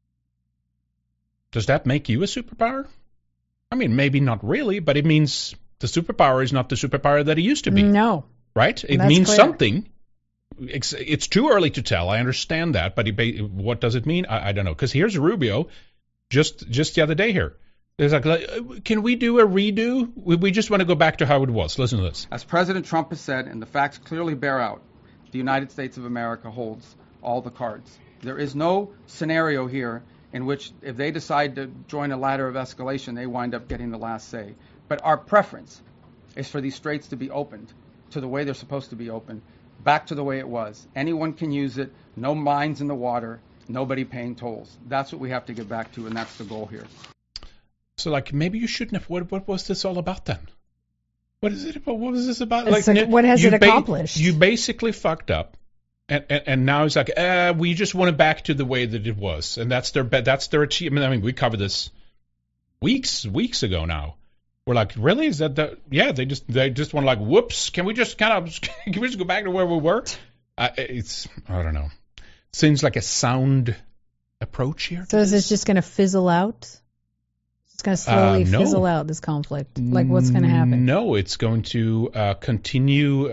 E: Does that make you a superpower? I mean, maybe not really, but it means the superpower is not the superpower that it used to be.
F: No.
E: Right? It means something. It's too early to tell. I understand that, but what does it mean? I don't know. Because here's Rubio, just the other day here. There's like, can we do a redo? We just want to go back to how it was. Listen to this.
S: As President Trump has said, and the facts clearly bear out, the United States of America holds all the cards. There is no scenario here in which if they decide to join a ladder of escalation, they wind up getting the last say. But our preference is for these straits to be opened to the way they're supposed to be opened, back to the way it was. Anyone can use it, no mines in the water, nobody paying tolls. That's what we have to get back to, and that's the goal here.
E: So, like, maybe you shouldn't have. What was this all about then? What is it about? What was this about?
F: What has it accomplished?
E: You basically fucked up. And now it's like, we just want it back to the way that it was. And that's their achievement. I mean, we covered this weeks ago now. We're like, really? Is that yeah, they just want to like, whoops, can we just go back to where we were? I don't know. Seems like a sound approach here.
F: So is this just going to fizzle out? It's going to slowly fizzle out, this conflict? Like, what's going to happen?
E: No, it's going to continue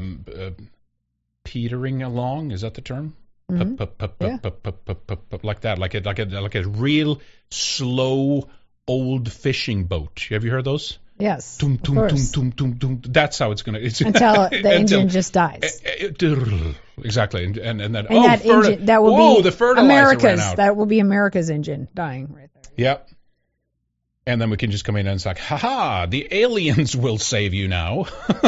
E: petering along. Is that the term? Like that, like a real slow old fishing boat. Have you heard those?
F: Yes.
E: Tum, tum,
F: of
E: tum, tum, tum, tum. That's how it's going to.
F: Until the engine just dies.
E: Exactly, and then
F: that engine that will be
E: the fertilizer
F: America's.
E: ran out.
F: That will be America's engine dying right there.
E: Yep. And then we can just come in and it's like, haha, the aliens will save you now.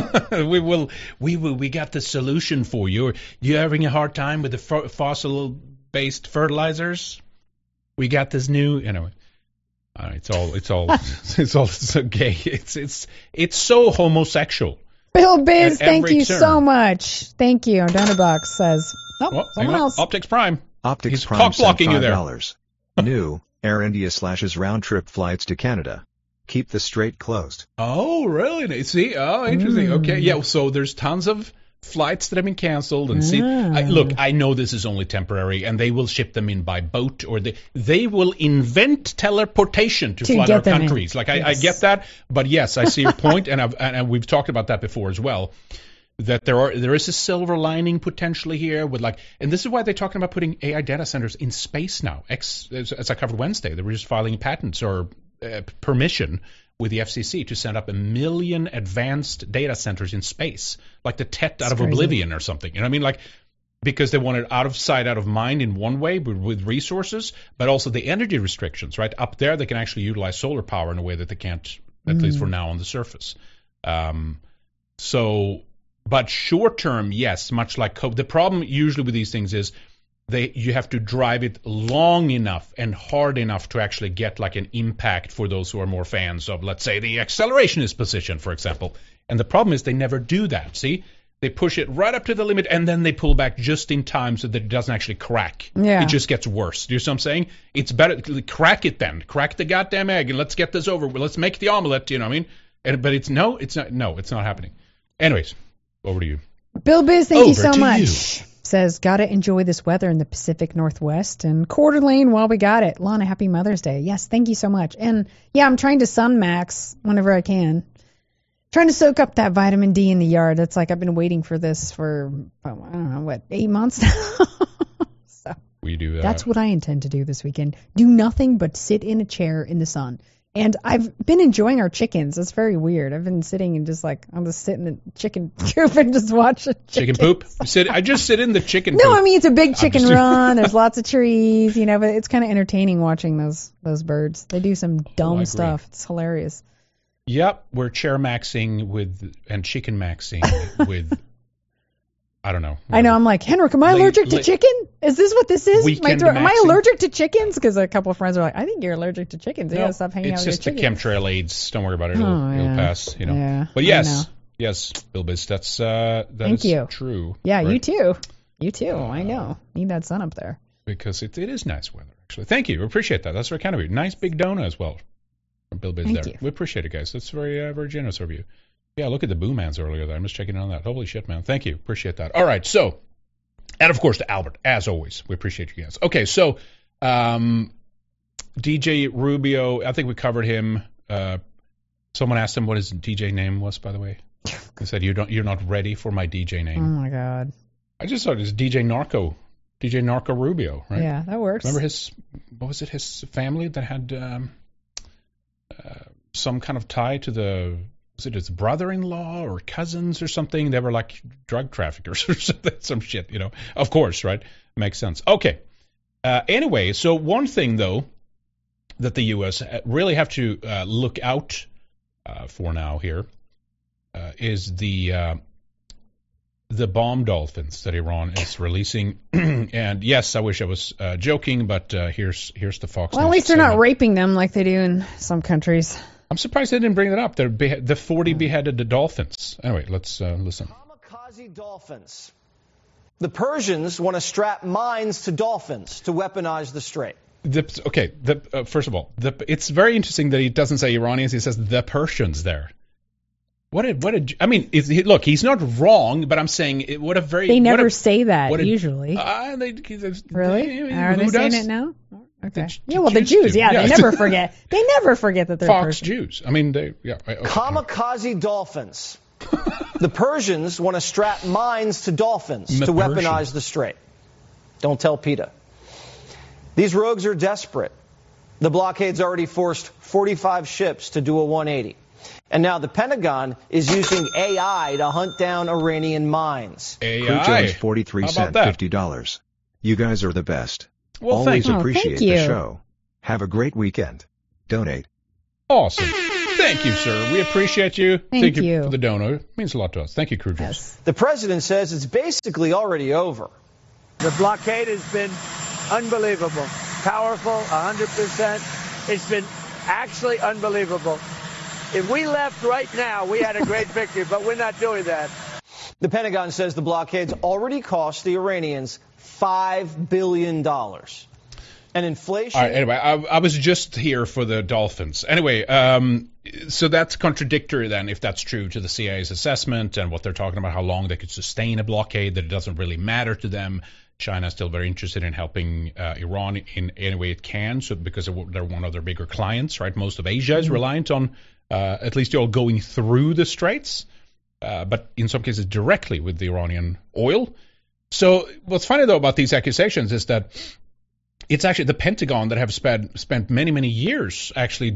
E: we got the solution for you. You're having a hard time with the fossil-based fertilizers? We got this new, anyway. It's all so gay. It's so homosexual.
F: Bill Biz, thank you so much. Thank you. Donnerbox says, someone else.
E: Optics Prime.
J: Optics
E: He's
J: Prime sent
E: blocking you there.
J: $5. New. Air India / round-trip flights to Canada. Keep the strait closed.
E: Oh, really? See? Oh, interesting. Okay, yeah, so there's tons of flights that have been canceled. And look, I know this is only temporary, and they will ship them in by boat, or they will invent teleportation to flood our countries. Like, I get that, but yes, I see your point, and we've talked about that before as well. That there is a silver lining potentially here with and this is why they're talking about putting AI data centers in space now. As I covered Wednesday, they were just filing patents or permission with the FCC to set up 1 million advanced data centers in space, like the Tet out of Oblivion or something. You know what I mean? Because they want it out of sight, out of mind in one way with resources, but also the energy restrictions, right? Up there, they can actually utilize solar power in a way that they can't, at least for now, on the surface. But short term, yes, much like COVID. The problem usually with these things is you have to drive it long enough and hard enough to actually get an impact for those who are more fans of, let's say, the accelerationist position, for example. And the problem is they never do that. See, they push it right up to the limit and then they pull back just in time so that it doesn't actually crack.
F: Yeah.
E: It just gets worse. Do you see what I'm saying? It's better crack it then. Crack the goddamn egg and let's get this over. Let's make the omelet. You know what I mean? But it's not happening. Anyways. Over to you.
F: Bill Biz, thank you so much. Says, gotta enjoy this weather in the Pacific Northwest and Coeur d'Alene while we got it. Lana, happy Mother's Day. Yes, thank you so much. And yeah, I'm trying to sun max whenever I can. Trying to soak up that vitamin D in the yard. That's I've been waiting for this for, I don't know, 8 months now? So
E: we do that.
F: That's what I intend to do this weekend. Do nothing but sit in a chair in the sun. And I've been enjoying our chickens. It's very weird. I've been sitting and I'm just sitting in the chicken coop and just watching
E: chicken poop. I just sit in the chicken
F: coop.
E: No,
F: I mean it's a big chicken run. There's lots of trees, but it's kind of entertaining watching those birds. They do some dumb stuff. It's hilarious.
E: Yep, we're chair maxing and chicken maxing with. I don't know.
F: I know. I'm like, Henrik, am I allergic to chicken? Is this what this is? Am I allergic to chickens? Because a couple of friends are like, I think you're allergic to chickens. You gotta stop hanging out with your chickens.
E: It's just the chemtrail aids. Don't worry about it. It'll pass.
F: Yeah,
E: but yes, Bill Biz, that
F: Thank
E: is
F: you.
E: True.
F: Yeah, right? You too. I know. Need that sun up there.
E: Because it is nice weather, actually. Thank you. We appreciate that. That's very kind of you. Nice big donut as well from Bill Biz there.
F: You.
E: We appreciate it, guys. That's very, very generous of you. Yeah, look at the Boomans earlier there. I'm just checking on that. Holy shit, man. Thank you. Appreciate that. All right, so, and of course to Albert, as always. We appreciate you guys. Okay, so, DJ Rubio, I think we covered him. Someone asked him what his DJ name was, by the way. He said, you're not ready for my DJ name.
F: Oh, my God.
E: I just thought it was DJ Narco Rubio, right?
F: Yeah, that works.
E: Remember his family that had some kind of tie to was it his brother-in-law or cousins or something? They were like drug traffickers or something, some shit, Of course, right? Makes sense. Okay. Anyway, so one thing, though, that the U.S. really have to look out for now here is the bomb dolphins that Iran is releasing. And yes, I wish I was joking, but here's the Fox News.
F: Well, at least they're not raping them like they do in some countries.
E: I'm surprised they didn't bring that up. The 40 beheaded the dolphins. Anyway, let's listen.
T: Kamikaze dolphins. The Persians want to strap mines to dolphins to weaponize the strait.
E: First of all, it's very interesting that he doesn't say Iranians. He says the Persians there. I mean, look, he's not wrong, but I'm saying what a very...
F: They never say that, usually.
E: Really?
F: Are they saying it now? Okay. The Jews, they never forget. They never forget that they're
E: Fox
F: Persian.
E: Jews. I mean,
T: Kamikaze dolphins. The Persians want to strap mines to dolphins to weaponize the strait. Don't tell PETA. These rogues are desperate. The blockade's already forced 45 ships to do a 180. And now the Pentagon is using AI to hunt down Iranian mines.
J: AI? 43 cents, $50. You guys are the best.
E: Well,
J: always
F: thank
J: appreciate
F: you.
J: the show. Have a great weekend. Donate.
E: Awesome. Thank you, sir. We appreciate you.
F: Thank you
E: for the donor. It means a lot to us. Thank you, Crew.
F: Yes.
T: The president says it's basically already over.
U: The blockade has been unbelievable. Powerful, 100%. It's been actually unbelievable. If we left right now, we had a great victory, but we're not doing that.
T: The Pentagon says the blockade's already cost the Iranians $5 billion. And inflation...
E: All right, anyway, I was just here for the dolphins. Anyway, so that's contradictory then, if that's true, to the CIA's assessment and what they're talking about, how long they could sustain a blockade, that it doesn't really matter to them. China's still very interested in helping Iran in any way it can, so because they're one of their bigger clients, right? Most of Asia is reliant on at least all going through the straits, but in some cases directly with the Iranian oil. So what's funny, though, about these accusations is that it's actually the Pentagon that have spent many, many years actually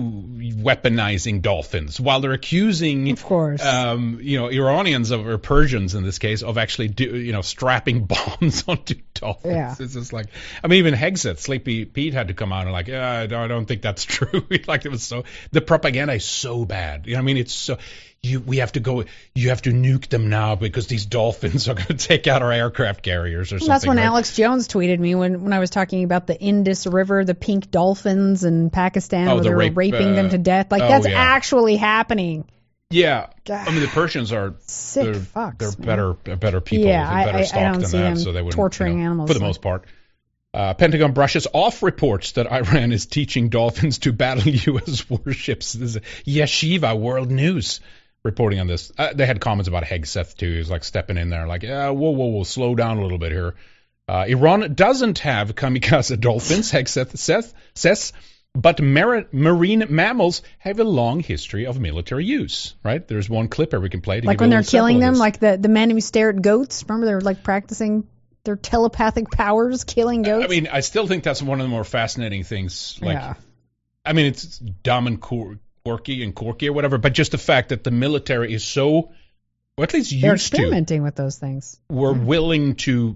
E: weaponizing dolphins while they're accusing,
F: of course,
E: Iranians or Persians in this case of actually strapping bombs onto dolphins.
F: Yeah.
E: It's just like, I mean, even Hegseth, Sleepy Pete had to come out and like, I don't think that's true. Like, it was so, the propaganda is so bad. You know what I mean? It's so, you have to nuke them now because these dolphins are going to take out our aircraft carriers or something.
F: That's when
E: right?
F: Alex Jones tweeted me when I was talking about the Indus River, the pink dolphins in Pakistan, where they were raping them to death. Like, that's actually happening.
E: Yeah.
F: God.
E: I mean, the Persians are
F: sick fucks.
E: They're better people.
F: Yeah,
E: better stocked
F: I don't
E: than
F: see
E: that,
F: them
E: so they wouldn't,
F: torturing animals
E: for the most part. Pentagon brushes off reports that Iran is teaching dolphins to battle U.S. warships. This is Yeshiva World News reporting on this. They had comments about Hegseth, too. He was like stepping in there like, whoa, slow down a little bit here. Iran doesn't have kamikaze dolphins, Hegseth says, but marine mammals have a long history of military use, right? There's one clip here we can play.
F: Like when they're killing them, like the men who stare at goats. Remember, they're like practicing their telepathic powers, killing goats.
E: I mean, I still think that's one of the more fascinating things. Like,
F: yeah.
E: I mean, it's dumb and quirky or whatever, but just the fact that the military is so, or at least
F: they're experimenting with those things.
E: We're willing to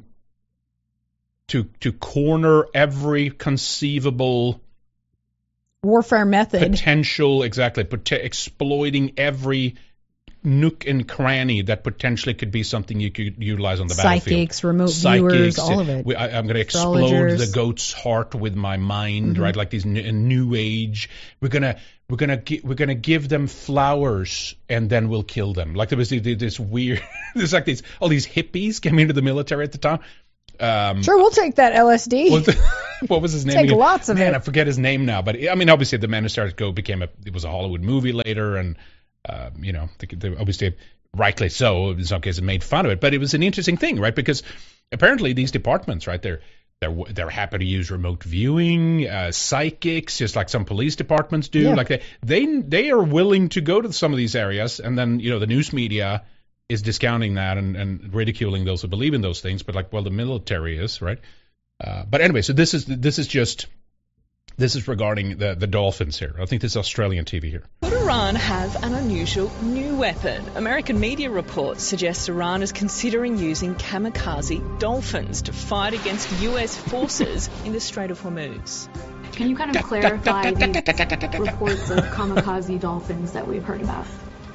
E: corner every conceivable
F: warfare method,
E: potential, exactly, exploiting every nook and cranny that potentially could be something you could utilize on the battlefield.
F: Psychics, remote viewers, all of it.
E: I'm going to explode the goat's heart with my mind, right? Like these new age. We're gonna give them flowers and then we'll kill them. Like there was this weird. There's like all these hippies came into the military at the time.
F: Sure, we'll take that LSD.
E: What was his name?
F: Take lots of it.
E: I forget his name now, but I mean, obviously, the Men Who Started Go it was a Hollywood movie later, and they obviously, rightly so, in some cases, made fun of it. But it was an interesting thing, right? Because apparently, these departments, right, they're happy to use remote viewing, psychics, just like some police departments do.
F: Yeah.
E: Like they are willing to go to some of these areas, and then the news media is discounting that and ridiculing those who believe in those things, but the military is, right? But anyway, so this is regarding the dolphins here. I think this is Australian TV here.
V: Could Iran have an unusual new weapon? American media reports suggest Iran is considering using kamikaze dolphins to fight against US forces in the Strait of Hormuz.
W: Can you kind of clarify these reports of kamikaze dolphins that we've heard about?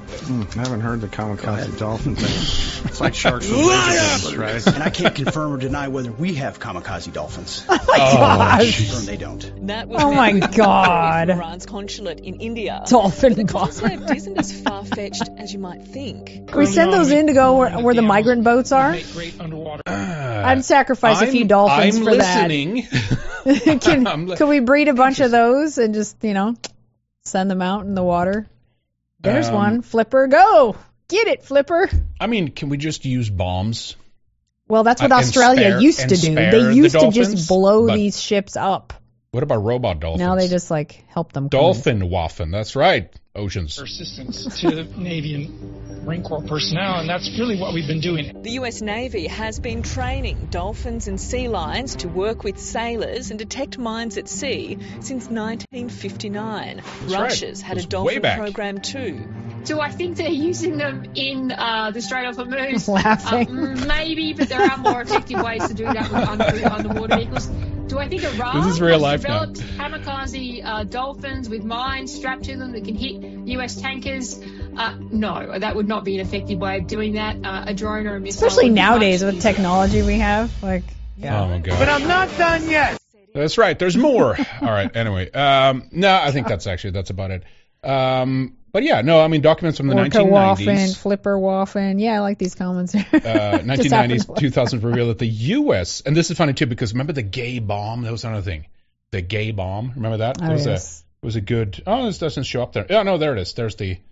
B: I haven't heard the kamikaze dolphin thing. It's like sharks with laser guns, right?
D: And I can't confirm or deny whether we have kamikaze dolphins.
F: Oh my gosh.
D: Confirm they don't.
V: That was
F: Oh my God.
V: Iran's consulate in India.
F: Dolphin
V: The
F: bomb.
V: concept isn't as far-fetched as you might think.
F: Can we send those in to go where the migrant boats are?
E: Great underwater.
F: I'd sacrifice a few dolphins
E: I'm
F: for
E: listening.
F: that. Can we breed a bunch of those and just, send them out in the water? There's one. Flipper, go! Get it, Flipper!
E: I mean, can we just use bombs?
F: Well, that's what Australia used to do. They used to just blow these ships up.
E: What about robot dolphins?
F: Now they just, help them.
E: Dolphin waffen, that's right. Oceans.
W: Assistance to Navy and Marine Corps personnel, and that's really what we've been doing.
V: The US Navy has been training dolphins and sea lions to work with sailors and detect mines at sea since 1959. Russia's had a dolphin program too.
X: Do I think they're using them in the Strait of Hormuz?
F: Laughing.
X: Maybe, but there are more effective ways to do that with underwater vehicles. Do I think Iran
E: This is real life
X: developed kamikaze dolphins with mines strapped to them that can hit US tankers? No, that would not be an effective way of doing that. A drone or a missile.
F: Especially nowadays with technology we have.
E: Oh my God.
U: But I'm not done yet.
E: That's right. There's more. All right. Anyway, no, I think that's about it. But yeah, no, I mean documents from the 1990s.
F: Waffen, Flipper Waffen. Yeah, I like these comments.
E: 1990s, 2000s revealed that the U.S. and this is funny too because remember the gay bomb? That was another thing. The gay bomb. Remember that? It was a good. Oh, this doesn't show up there. Oh no, there it is. There's the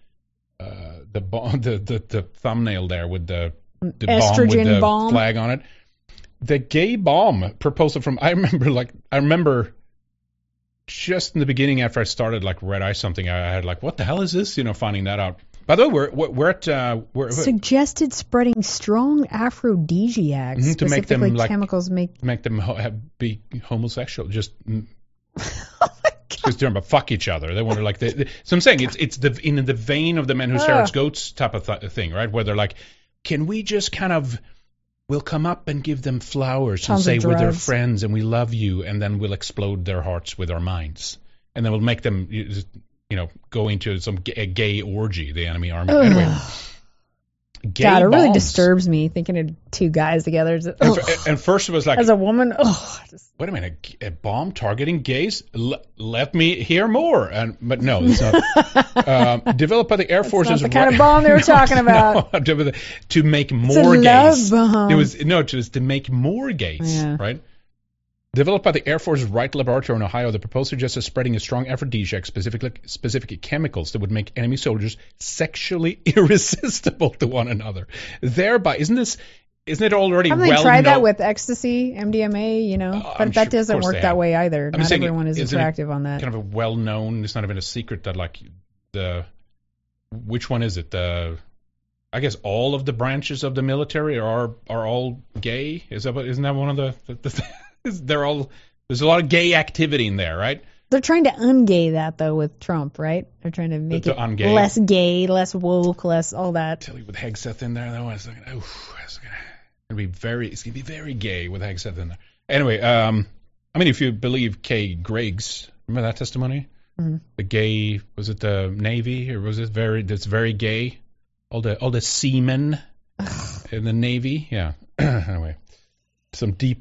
E: bomb, the thumbnail there with the bomb with the flag on it. The gay bomb proposal from I remember just in the beginning after I started Red Eye something, I had what the hell is this? Finding that out. By the way, we're at
F: suggested spreading strong aphrodisiacs
E: to make them
F: chemicals make
E: them be homosexual. Just because they're fuck each other. They want to so I'm saying it's in the vein of the Men Who Stare at Goats type of thing, right? Where they're can we just kind of we'll come up and give them flowers and say we're their friends and we love you, and then we'll explode their hearts with our minds, and then we'll make them, go into some gay orgy, the enemy army. Ugh. Anyway,
F: God, it really disturbs me thinking of two guys together.
E: And first it was
F: as a woman,
E: wait a minute, a bomb targeting gays? Let me hear more. But no, it's not. Developed by the Air Force's
F: the kind of bomb they were talking about.
E: No, to make more gays.
F: Bomb.
E: It was to make more gays, right? Developed by the Air Force's Wright Laboratory in Ohio, the proposal suggests spreading a strong aphrodisiac, specific chemicals that would make enemy soldiers sexually irresistible to one another. Thereby, isn't it already well known?
F: Haven't they tried that with ecstasy, MDMA, but that doesn't work that way either. Not everyone is attractive on that.
E: Kind of a well-known, it's not even a secret that which one is it? I guess all of the branches of the military are all gay. Isn't that one of the there's a lot of gay activity in there, right?
F: They're trying to ungay that though with Trump, right? They're trying to make it ungay. Less gay, less woke, less all that.
E: Tell you with Hegseth in there though, it's gonna be very gay with Hegseth in there. Anyway, I mean if you believe Kay Griggs, remember that testimony? Mm-hmm. The gay, was it the Navy or was it that's very gay? All the seamen in the Navy, yeah. Anyway. Some deep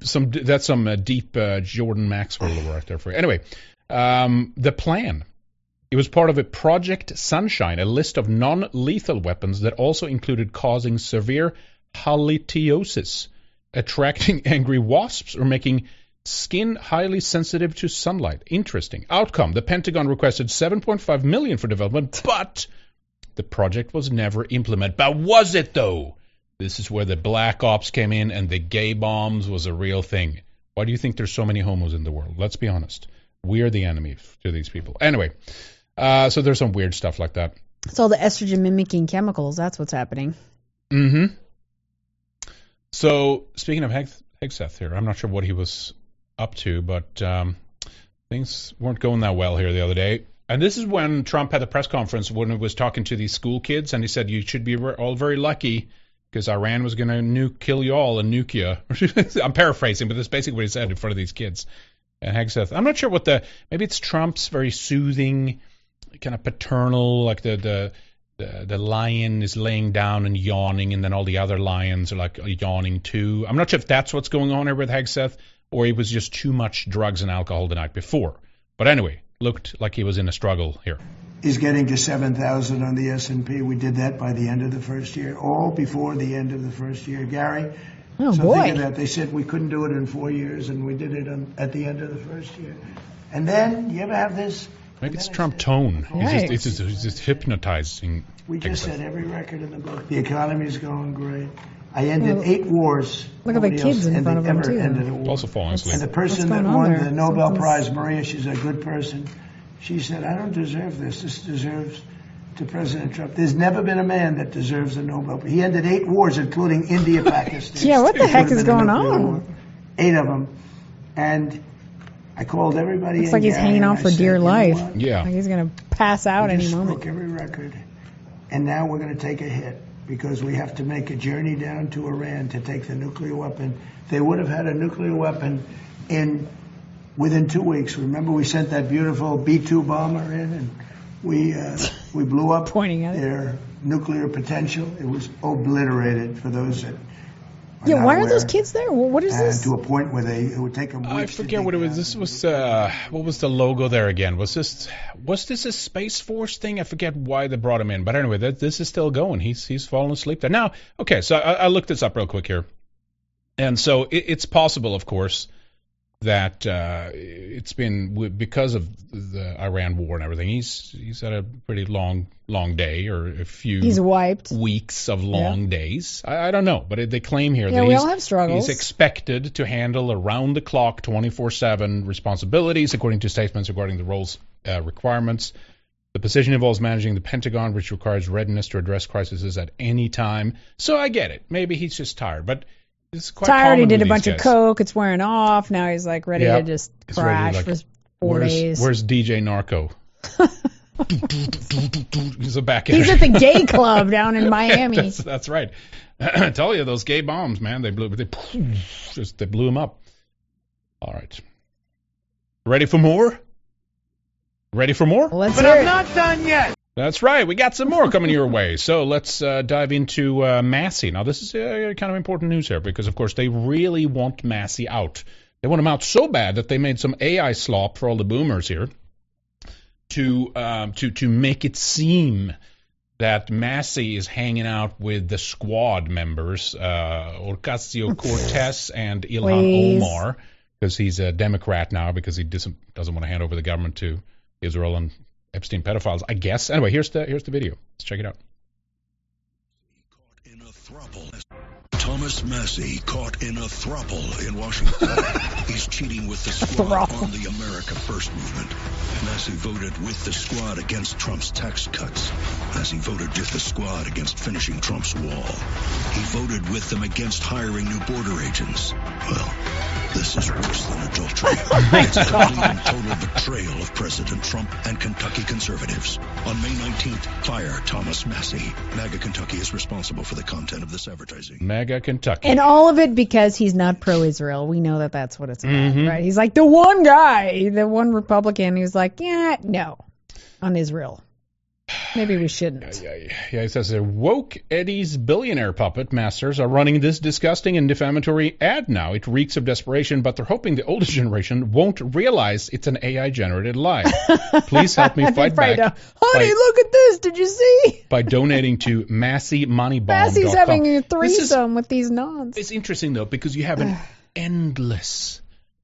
E: Jordan Maxwell right there for you. Anyway, the plan. It was part of a Project Sunshine, a list of non-lethal weapons that also included causing severe halitosis, attracting angry wasps, or making skin highly sensitive to sunlight. Interesting. Outcome. The Pentagon requested $7.5 million for development, but the project was never implemented. But was it, though? This is where the black ops came in and the gay bombs was a real thing. Why do you think there's so many homos in the world? Let's be honest. We are the enemy to these people. Anyway, so there's some weird stuff like that.
F: It's all the estrogen mimicking chemicals. That's what's happening.
E: Mm-hmm. So speaking of Hegseth here, I'm not sure what he was up to, but things weren't going that well here the other day. And this is when Trump had the press conference when he was talking to these school kids, and he said, you should be all very lucky because Iran was going to kill you all and nuke you. I'm paraphrasing, but that's basically what he said in front of these kids. And Hegseth, I'm not sure what maybe it's Trump's very soothing, kind of paternal, like the the lion is laying down and yawning, and then all the other lions are like yawning too. I'm not sure if that's what's going on here with Hegseth, or it was just too much drugs and alcohol the night before. But anyway, looked like he was in a struggle here.
A: Is getting to 7,000 on the S&P. We did that by the end of the first year, all before the end of the first year. Gary,
F: oh
A: so
F: boy.
A: Think of that. They said we couldn't do it in 4 years, and we did it at the end of the first year. And then, you ever have this?
E: Maybe it's Trump tone. Right. He's just hypnotizing.
A: We just set every record in the book. The economy is going great. I ended 8 wars.
F: Look at the kids in front of him, too.
E: Also falling asleep.
A: And the person that won the Nobel Prize, Maria, she's a good person. She said, I don't deserve this. This deserves to President Trump. There's never been a man that deserves a Nobel Prize. He ended 8 wars, including India, Pakistan.
F: Yeah, what the heck is going on?
A: 8 of them. And I called everybody.
F: Looks like he's hanging on for dear life.
E: Yeah.
F: Like he's going to pass out any moment.
A: Broke every record. And now we're going to take a hit because we have to make a journey down to Iran to take the nuclear weapon. They would have had a nuclear weapon within 2 weeks. Remember, we sent that beautiful B-2 bomber in, and we blew up their nuclear potential. It was obliterated for those that.
F: Yeah, why are those kids there? What is this?
A: To a point where it would take them.
E: I forget what it was. This was what was the logo there again? Was this a Space Force thing? I forget why they brought him in. But anyway, this is still going. He's fallen asleep there now. Okay, so I looked this up real quick here, and so it's possible, of course, that it's been because of the Iran war and everything. He's had a pretty long day, or a few weeks of long days. I don't know, but they claim here that
F: we all have struggles.
E: He's expected to handle around-the-clock, 24/7 responsibilities, according to statements regarding the role's requirements. The position involves managing the Pentagon, which requires readiness to address crises at any time. So I get it. Maybe he's just tired, but it's quite
F: tired. He did a
E: bunch
F: of coke. It's wearing off. Now he's like ready to just crash for 4 days.
E: Where's DJ Narco? He's back.
F: He's at the gay club down in Miami.
E: That's right. I tell you, those gay bombs, man, they blew him up. All right. Ready for more?
F: Let's
U: but
F: hear
U: I'm
F: it.
U: not done yet.
E: That's right. We got some more coming your way. So let's dive into Massey. Now, this is kind of important news here because, of course, they really want Massey out. They want him out so bad that they made some AI slop for all the boomers here to make it seem that Massey is hanging out with the squad members, Ocasio-Cortez and Ilhan Omar, because he's a Democrat now because he doesn't want to hand over the government to Israel and Epstein pedophiles, I guess. Anyway, here's the video. Let's check it out.
C: Caught in a throuple. Thomas Massey caught in a throuple in Washington. He's cheating with the squad on the America First movement. Massey voted with the squad against Trump's tax cuts. Massey voted with the squad against finishing Trump's wall. He voted with them against hiring new border agents. Well, this is worse than adultery. It's a complete and total betrayal of President Trump and Kentucky conservatives. On May 19th, fire Thomas Massey. MAGA Kentucky is responsible for the content of this advertising.
E: MAGA Kentucky.
F: And all of it because he's not pro-Israel. We know that that's what it's about, right? He's like the one guy, the one Republican who's like, yeah, no, on Israel. Maybe we shouldn't.
E: Yeah, he says woke Eddie's billionaire puppet masters are running this disgusting and defamatory ad now. It reeks of desperation, but they're hoping the older generation won't realize it's an AI-generated lie. Please help me fight back.
F: Honey, look at this. Did you see?
E: By donating to MasseyMoneyBomb.com.
F: Massey's having a threesome with these nuns.
E: It's interesting, though, because you have an endless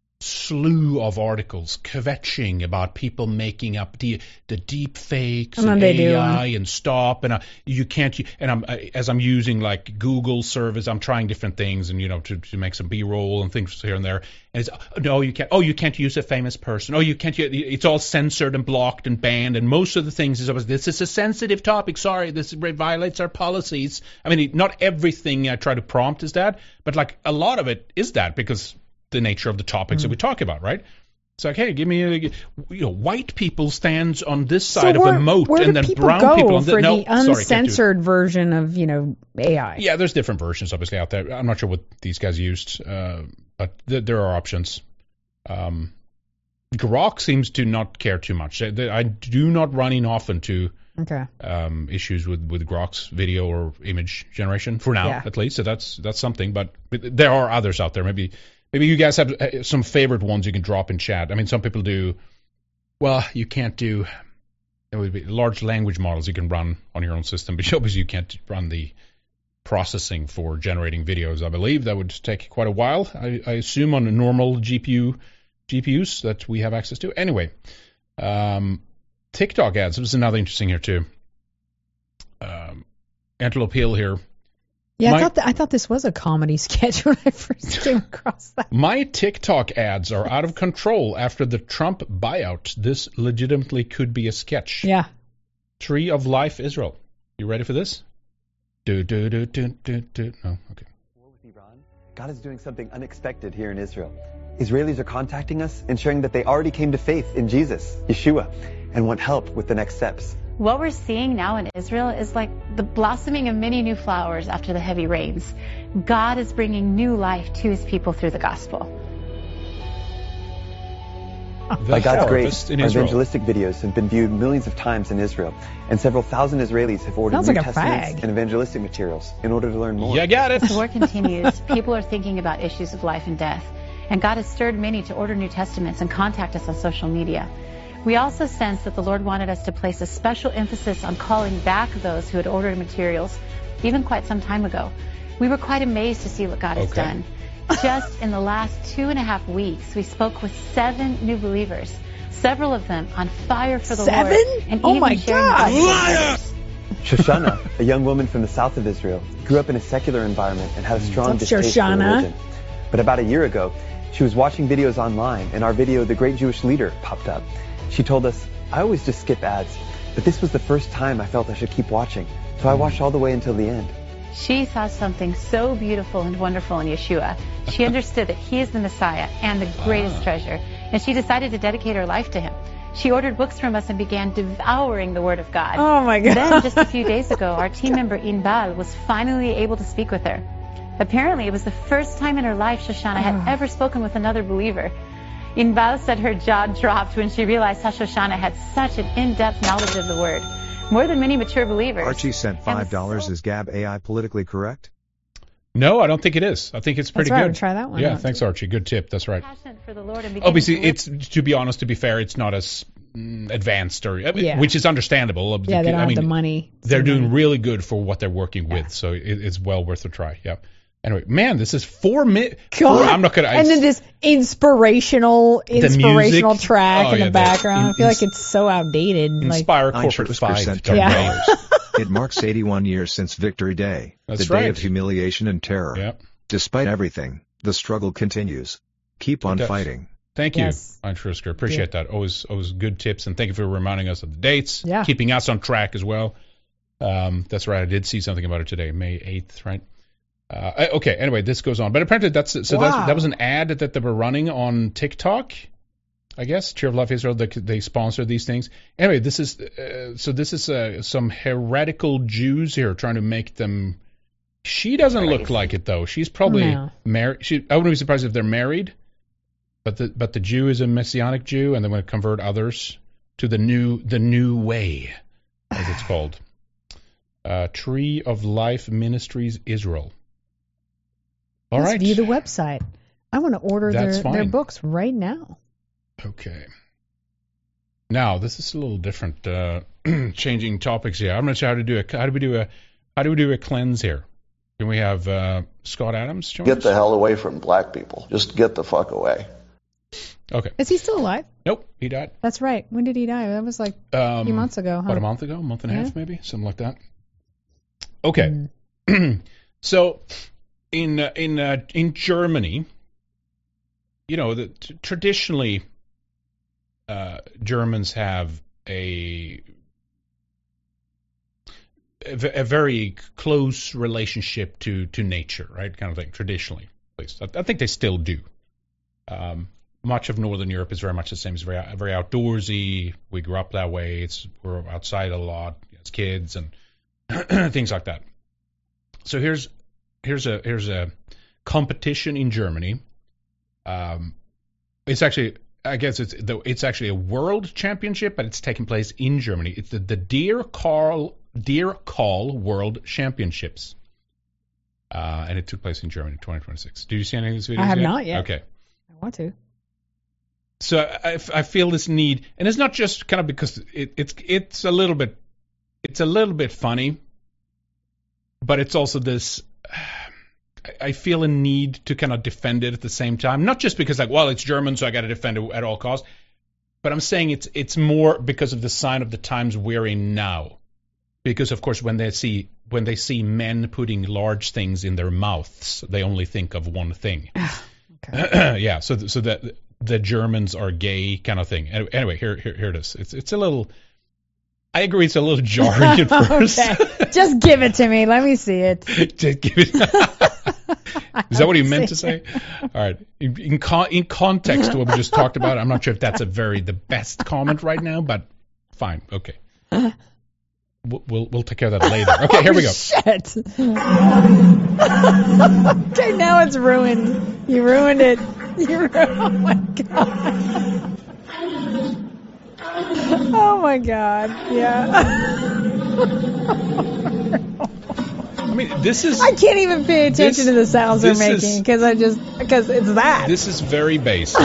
E: slew of articles kvetching about people making up the deep fakes and AI and stop, and you can't. And as I'm using like Google service, I'm trying different things, and to make some B-roll and things here and there. And it's no, you can't. Oh, you can't use a famous person. Oh, you can't. It's all censored and blocked and banned. And most of the things is always, this is a sensitive topic. Sorry, this violates our policies. I mean, not everything I try to prompt is that, but like a lot of it is that because the nature of the topics that we talk about, right? It's like, hey, give me white people stands on this side of a moat, and then brown people on
F: the uncensored version of AI.
E: Yeah, there's different versions obviously out there. I'm not sure what these guys used, but there are options. Grok seems to not care too much. I do not run in often to
F: Okay.
E: Issues with Grok's video or image generation for now, at least. So that's something. But there are others out there. Maybe you guys have some favorite ones you can drop in chat. I mean, some people do. Well, you can't do. It would be large language models you can run on your own system, but obviously you can't run the processing for generating videos. I believe that would take quite a while. I assume on a normal GPUs that we have access to. Anyway, TikTok ads. This was another interesting here too. Antelope Hill here.
F: Yeah, I thought this was a comedy sketch when I first came across that.
E: My TikTok ads are out of control after the Trump buyout. This legitimately could be a sketch.
F: Yeah.
E: Tree of Life Israel. You ready for this? No, okay.
H: God is doing something unexpected here in Israel. Israelis are contacting us and sharing that they already came to faith in Jesus, Yeshua, and want help with the next steps.
I: What we're seeing now in Israel is like the blossoming of many new flowers after the heavy rains. God is bringing new life to his people through the gospel.
H: By God's grace, our evangelistic videos have been viewed millions of times in Israel, and several thousand Israelis have ordered New Testaments and evangelistic materials in order to learn more.
E: You got it.
I: As the war continues, people are thinking about issues of life and death, and God has stirred many to order New Testaments and contact us on social media. We also sense that the Lord wanted us to place a special emphasis on calling back those who had ordered materials, even quite some time ago. We were quite amazed to see what God has done. Just in the last 2.5 weeks, we spoke with 7 new believers, several of them on fire for the Lord.
F: 7?
I: And
F: Oh
I: even
F: my
I: sharing
F: God!
I: the gospel with others.
H: Shoshana, a young woman from the south of Israel, grew up in a secular environment and had a strong
F: What's up,
H: distaste for
F: Shoshana?
H: religion. But about a year ago, she was watching videos online, and our video, The Great Jewish Leader, popped up. She told us, I always just skip ads, but this was the first time I felt I should keep watching, so I watched all the way until the end.
I: She saw something so beautiful and wonderful in Yeshua. She understood that he is the Messiah and the greatest treasure, and she decided to dedicate her life to him. She ordered books from us and began devouring the Word of God.
F: Oh my God.
I: Then, just a few days ago, our team member Inbal was finally able to speak with her. Apparently, it was the first time in her life Shoshana had ever spoken with another believer. Inbal said her jaw dropped when she realized how Shoshana had such an in-depth knowledge of the Word, more than many mature believers.
J: Archie sent $5. Is Gab AI politically correct?
E: No, I don't think it is. I think it's pretty
F: That's right,
E: good.
F: we'll try that one
E: Yeah,
F: out.
E: thanks, Archie. Good tip. That's right.
I: Passionate for the Lord and beginning
E: Obviously,
I: to live-
E: it's to be honest, to be fair, it's not as advanced or
F: Yeah.
E: which is understandable.
F: Yeah, they don't
E: I mean,
F: have the money.
E: They're doing really good for what they're working with, so it's well worth a try. Yeah. Anyway, man, this is 4 minutes. I'm not gonna.
F: And then this inspirational
E: music.
F: track in
E: yeah,
F: the background. I feel like it's so outdated.
E: Inspire
F: like,
E: Corporate
J: sent
E: 5.
F: Yeah.
J: It marks 81 years since Victory Day,
E: That's
J: the
E: right.
J: day of humiliation and terror.
E: Yep.
J: Despite everything, the struggle continues. Keep on
E: does.
J: fighting.
E: Thank you,
F: Yes.
E: Eintrisker. Appreciate that. Always good tips, and thank you for reminding us of the dates.
F: Yeah.
E: Keeping us on track as well. That's right. I did see something about it today, May 8th, right? Okay. Anyway, this goes on, but apparently that was an ad that they were running on TikTok. I guess Tree of Life Israel, they sponsor these things. Anyway, this is some heretical Jews here trying to make them. She doesn't look like it though. She's probably married. I wouldn't be surprised if they're married. But the Jew is a Messianic Jew, and they want to convert others to the new way, as it's called. Tree of Life Ministries Israel. All
F: Let's
E: right.
F: view the website. I want to order
E: That's
F: their
E: fine.
F: books right now.
E: Okay. Now this is a little different. Changing topics here. I'm not sure how do we do a cleanse here. Can we have Scott Adams join
L: Get
E: us?
L: the hell away from black people. Just get the fuck away.
E: Okay.
F: Is he still alive?
E: Nope, he died.
F: That's right. When did he die? That was like a few months ago, huh?
E: About a month ago, a month and a
F: Yeah.
E: half maybe, something like that. Okay. So in Germany, you know, traditionally Germans have a very close relationship to nature, right? Kind of thing, traditionally, at least. I think they still do. Much of Northern Europe is very much the same. It's very outdoorsy. We grew up that way. We're outside a lot as kids and things like that. So here's a competition in Germany. It's actually I guess it's actually a world championship, but it's taking place in Germany. It's the Deer Call World Championships. And it took place in Germany in 2026. Did you see any of these videos?
F: I have not yet.
E: Okay.
F: I want to.
E: So I feel this need, and it's not just kind of because it's a little bit funny, but it's also this. I feel a need to kind of defend it at the same time, not just because it's German, so I got to defend it at all costs, but I'm saying it's more because of the sign of the times we're in now, because of course when they see men putting large things in their mouths, they only think of one thing. Okay. Yeah, so that the Germans are gay kind of thing. Anyway, here it is. It's a little. I agree, it's a little jarring at first.
F: Okay. Just give it to me. Let me see it.
E: Just give it. Is that what he meant to say? All right. In context to what we just talked about, I'm not sure if that's the best comment right now, but fine. Okay. We'll take care of that later. Okay, here we go.
F: Shit. Okay, now it's ruined. You ruined it. Oh my god. Oh my god. Yeah.
E: I mean, this is.
F: I can't even pay attention to the sounds they're making because it's that.
E: This is very base.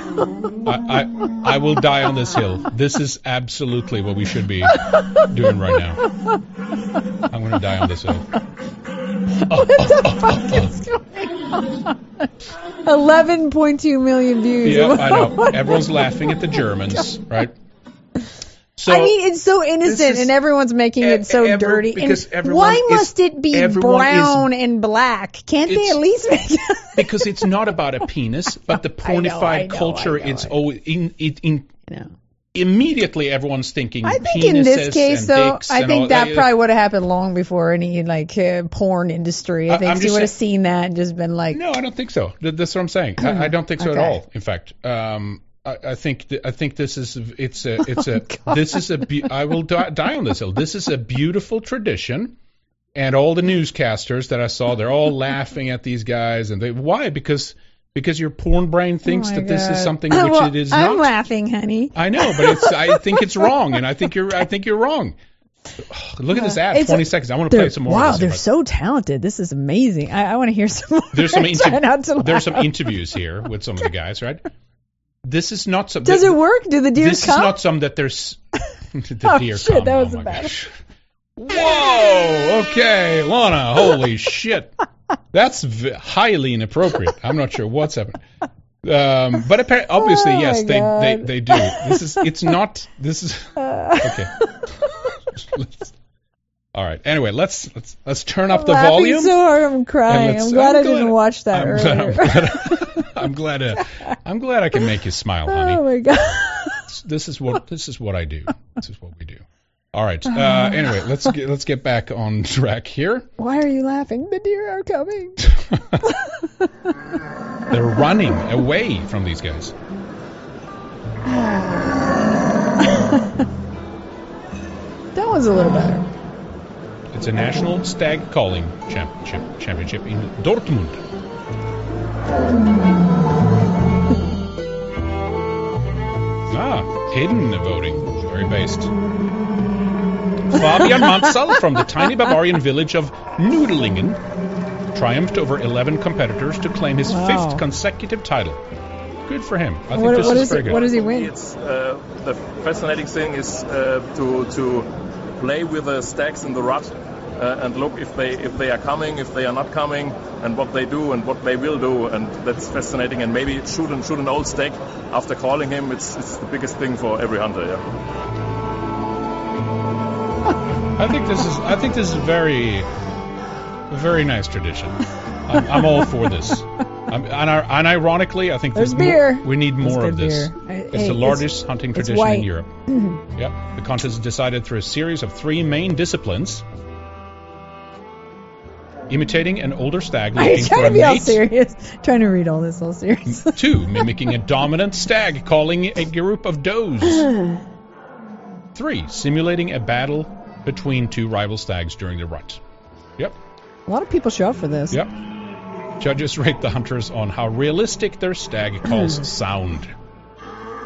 E: I will die on this hill. This is absolutely what we should be doing right now. I'm going to die on this hill.
F: What the fuck is going on? 11.2 million views.
E: Yeah, I know. Everyone's laughing at the Germans, right? So,
F: I mean, it's so innocent, and everyone's making it so dirty. And why must it be brown and black? Can't they at least make it?
E: Because it's not about a penis, but the pornified culture. It's always immediately everyone's thinking.
F: I think in this case, though, I think that probably would have happened long before any porn industry. I think you would have seen that and just been like,
E: no, I don't think so. That's what I'm saying. I don't think so at all. In fact. I think this is I will die on this hill. This is a beautiful tradition, and all the newscasters that I saw, they're all laughing at these guys, and why? Because your porn brain thinks that this is something which it is not.
F: I'm laughing, honey.
E: I know, but I think it's wrong, and I think you're wrong. Look at this ad, 20 seconds. I want to play some more.
F: Wow, they're so talented. This is amazing. I want to hear some more.
E: There's some interviews here with some of the guys, right? This is not some.
F: Does it work? Do the deer come?
E: This is not some that there's. The deer
F: shit,
E: come.
F: That was bad.
E: Whoa! Okay, Lana. Holy shit. That's highly inappropriate. I'm not sure what's happening. But apparently, obviously, yes, they do. It's not. This is okay. All right. Anyway, let's turn up the volume.
F: I'm so hard, I'm crying. I'm glad I didn't watch that earlier.
E: I'm glad I can make you smile, honey.
F: Oh my god.
E: This is what I do. This is what we do. All right. Anyway, let's get back on track here.
F: Why are you laughing? The deer are coming.
E: They're running away from these guys.
F: That was a little better.
E: It's a national stag calling championship in Dortmund. Hidden voting. Very based. Fabian Mansal from the tiny Bavarian village of Nudelingen triumphed over 11 competitors to claim his fifth consecutive title. Good for him. I think this is very good.
F: What does he win?
G: It's the fascinating thing is to play with the stags in the rut and look if they are coming, if they are not coming, and what they do and what they will do, and that's fascinating. And maybe shoot an old stag after calling him. It's the biggest thing for every hunter. Yeah.
E: I think this is very nice tradition. I'm all for this. And ironically, I think we need more of this. It's the largest hunting tradition in Europe. Mm-hmm. Yep. The contest is decided through a series of 3 main disciplines: imitating an older stag looking for a mate.
F: All serious. Trying to read all this all serious.
E: 2, mimicking a dominant stag calling a group of does. 3, simulating a battle between 2 rival stags during the rut. Yep.
F: A lot of people show up for this.
E: Yep. Judges rate the hunters on how realistic their stag calls sound.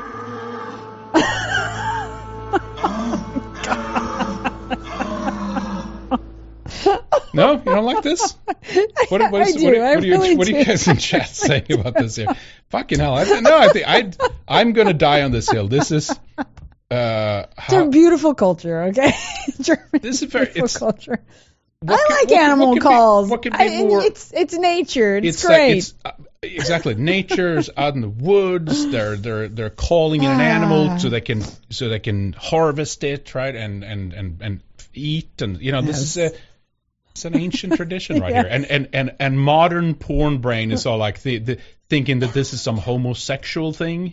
E: No, you don't like this? What do you guys in chat saying about this here? Fucking hell! I'm going to die on this hill. This is
F: it's a beautiful culture, okay?
E: This is very
F: culture. I like animal calls.
E: What could be more?
F: It's nature. It's great.
E: Exactly. Nature's out in the woods. They're calling in an animal so they can harvest it, right? And eat, and this is it's an ancient tradition right here. And modern porn brain is all like the thinking that this is some homosexual thing.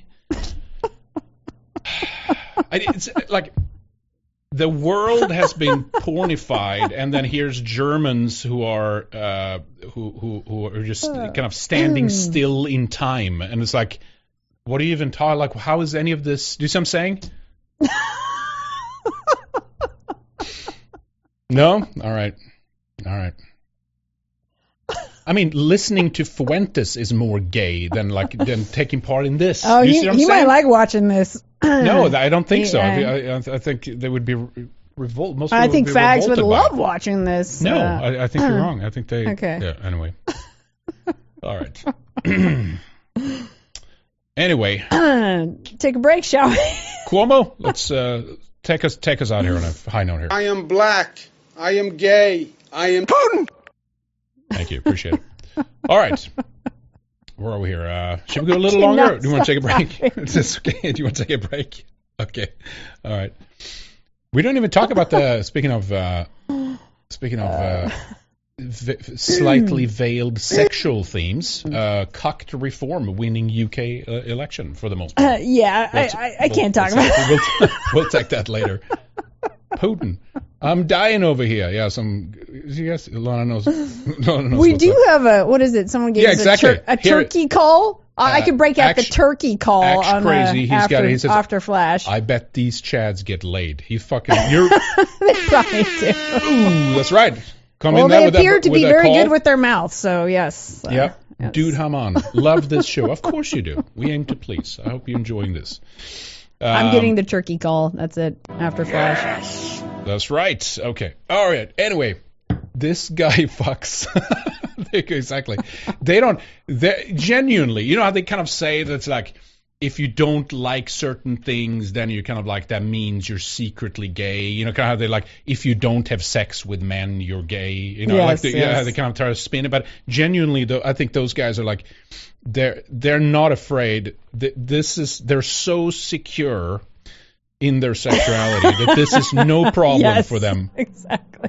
E: It's like the world has been pornified, and then here's Germans who are just kind of standing still in time, and it's like, what are you even talking? Like, how is any of this? Do you see what I'm saying? No? All right. I mean, listening to Fuentes is more gay than taking part in this.
F: Oh,
E: you see what I'm
F: he
E: saying?
F: might like watching this.
E: No, I don't think so. I think they would be revolt. Most people
F: I think
E: would be
F: fags would love
E: it.
F: watching this.
E: No, I think you're wrong. I think they.
F: Okay.
E: Yeah. Anyway. All right. Anyway.
F: Take a break, shall we?
E: Cuomo, let's take us out here on a high note here.
K: I am black. I am gay. I am Putin.
E: Thank you. Appreciate it. All right. Where are we here? Should we go a little longer? Do you want to take a break? Is this okay? Do you want to take a break? Okay. All right. We don't even talk about the speaking of slightly veiled sexual themes. Cucked reform winning UK election for the most part.
F: I can't talk about it.
E: We'll take that later. Putin. I'm dying over here. Yeah, yes, Lana knows.
F: We do have a, what is it? Someone gave us a turkey call. I could break out the turkey call on
E: crazy. He says,
F: after Flash.
E: I bet these Chads get laid. You're
F: they probably do.
E: Ooh, that's right.
F: They appear to be very good with their mouth, so yes.
E: Yep. Yes. Dude Haman. Love this show. Of course you do. We aim to please. I hope you're enjoying this.
F: I'm getting the turkey call. That's it. After Flash.
E: Yes. That's right. Okay. All right. Anyway, this guy fucks. Exactly. They genuinely, you know how they kind of say that's like, if you don't like certain things, then you're kind of like, that means you're secretly gay. You know, kind of how they like, if you don't have sex with men, you're gay. You know,
F: yes,
E: they kind of try to spin it. But genuinely, though, I think those guys are like, they're not afraid. They're so secure in their sexuality that this is no problem for them.
F: Exactly.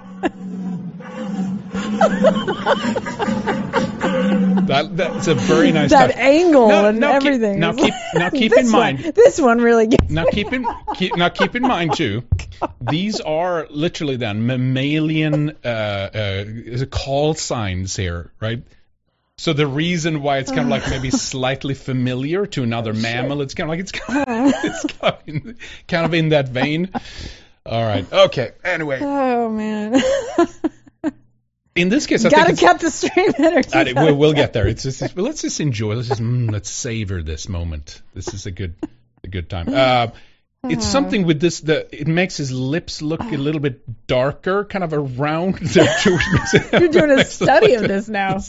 E: That's a very nice
F: that touch. Angle and everything.
E: Keep in mind.
F: This one really gets.
E: Keep in mind too. These are literally then mammalian call signs here, right? So the reason why it's kind of like maybe slightly familiar to another mammal, it's kind of in that vein. All right. Okay. Anyway.
F: Oh man.
E: In this case, I
F: think
E: gotta
F: cut the stream energy.
E: We'll get there. It's just let's just enjoy. Let's savor this moment. This is a good time. It's something with this. It makes his lips look a little bit darker, kind of around.
F: You're doing a study of this now.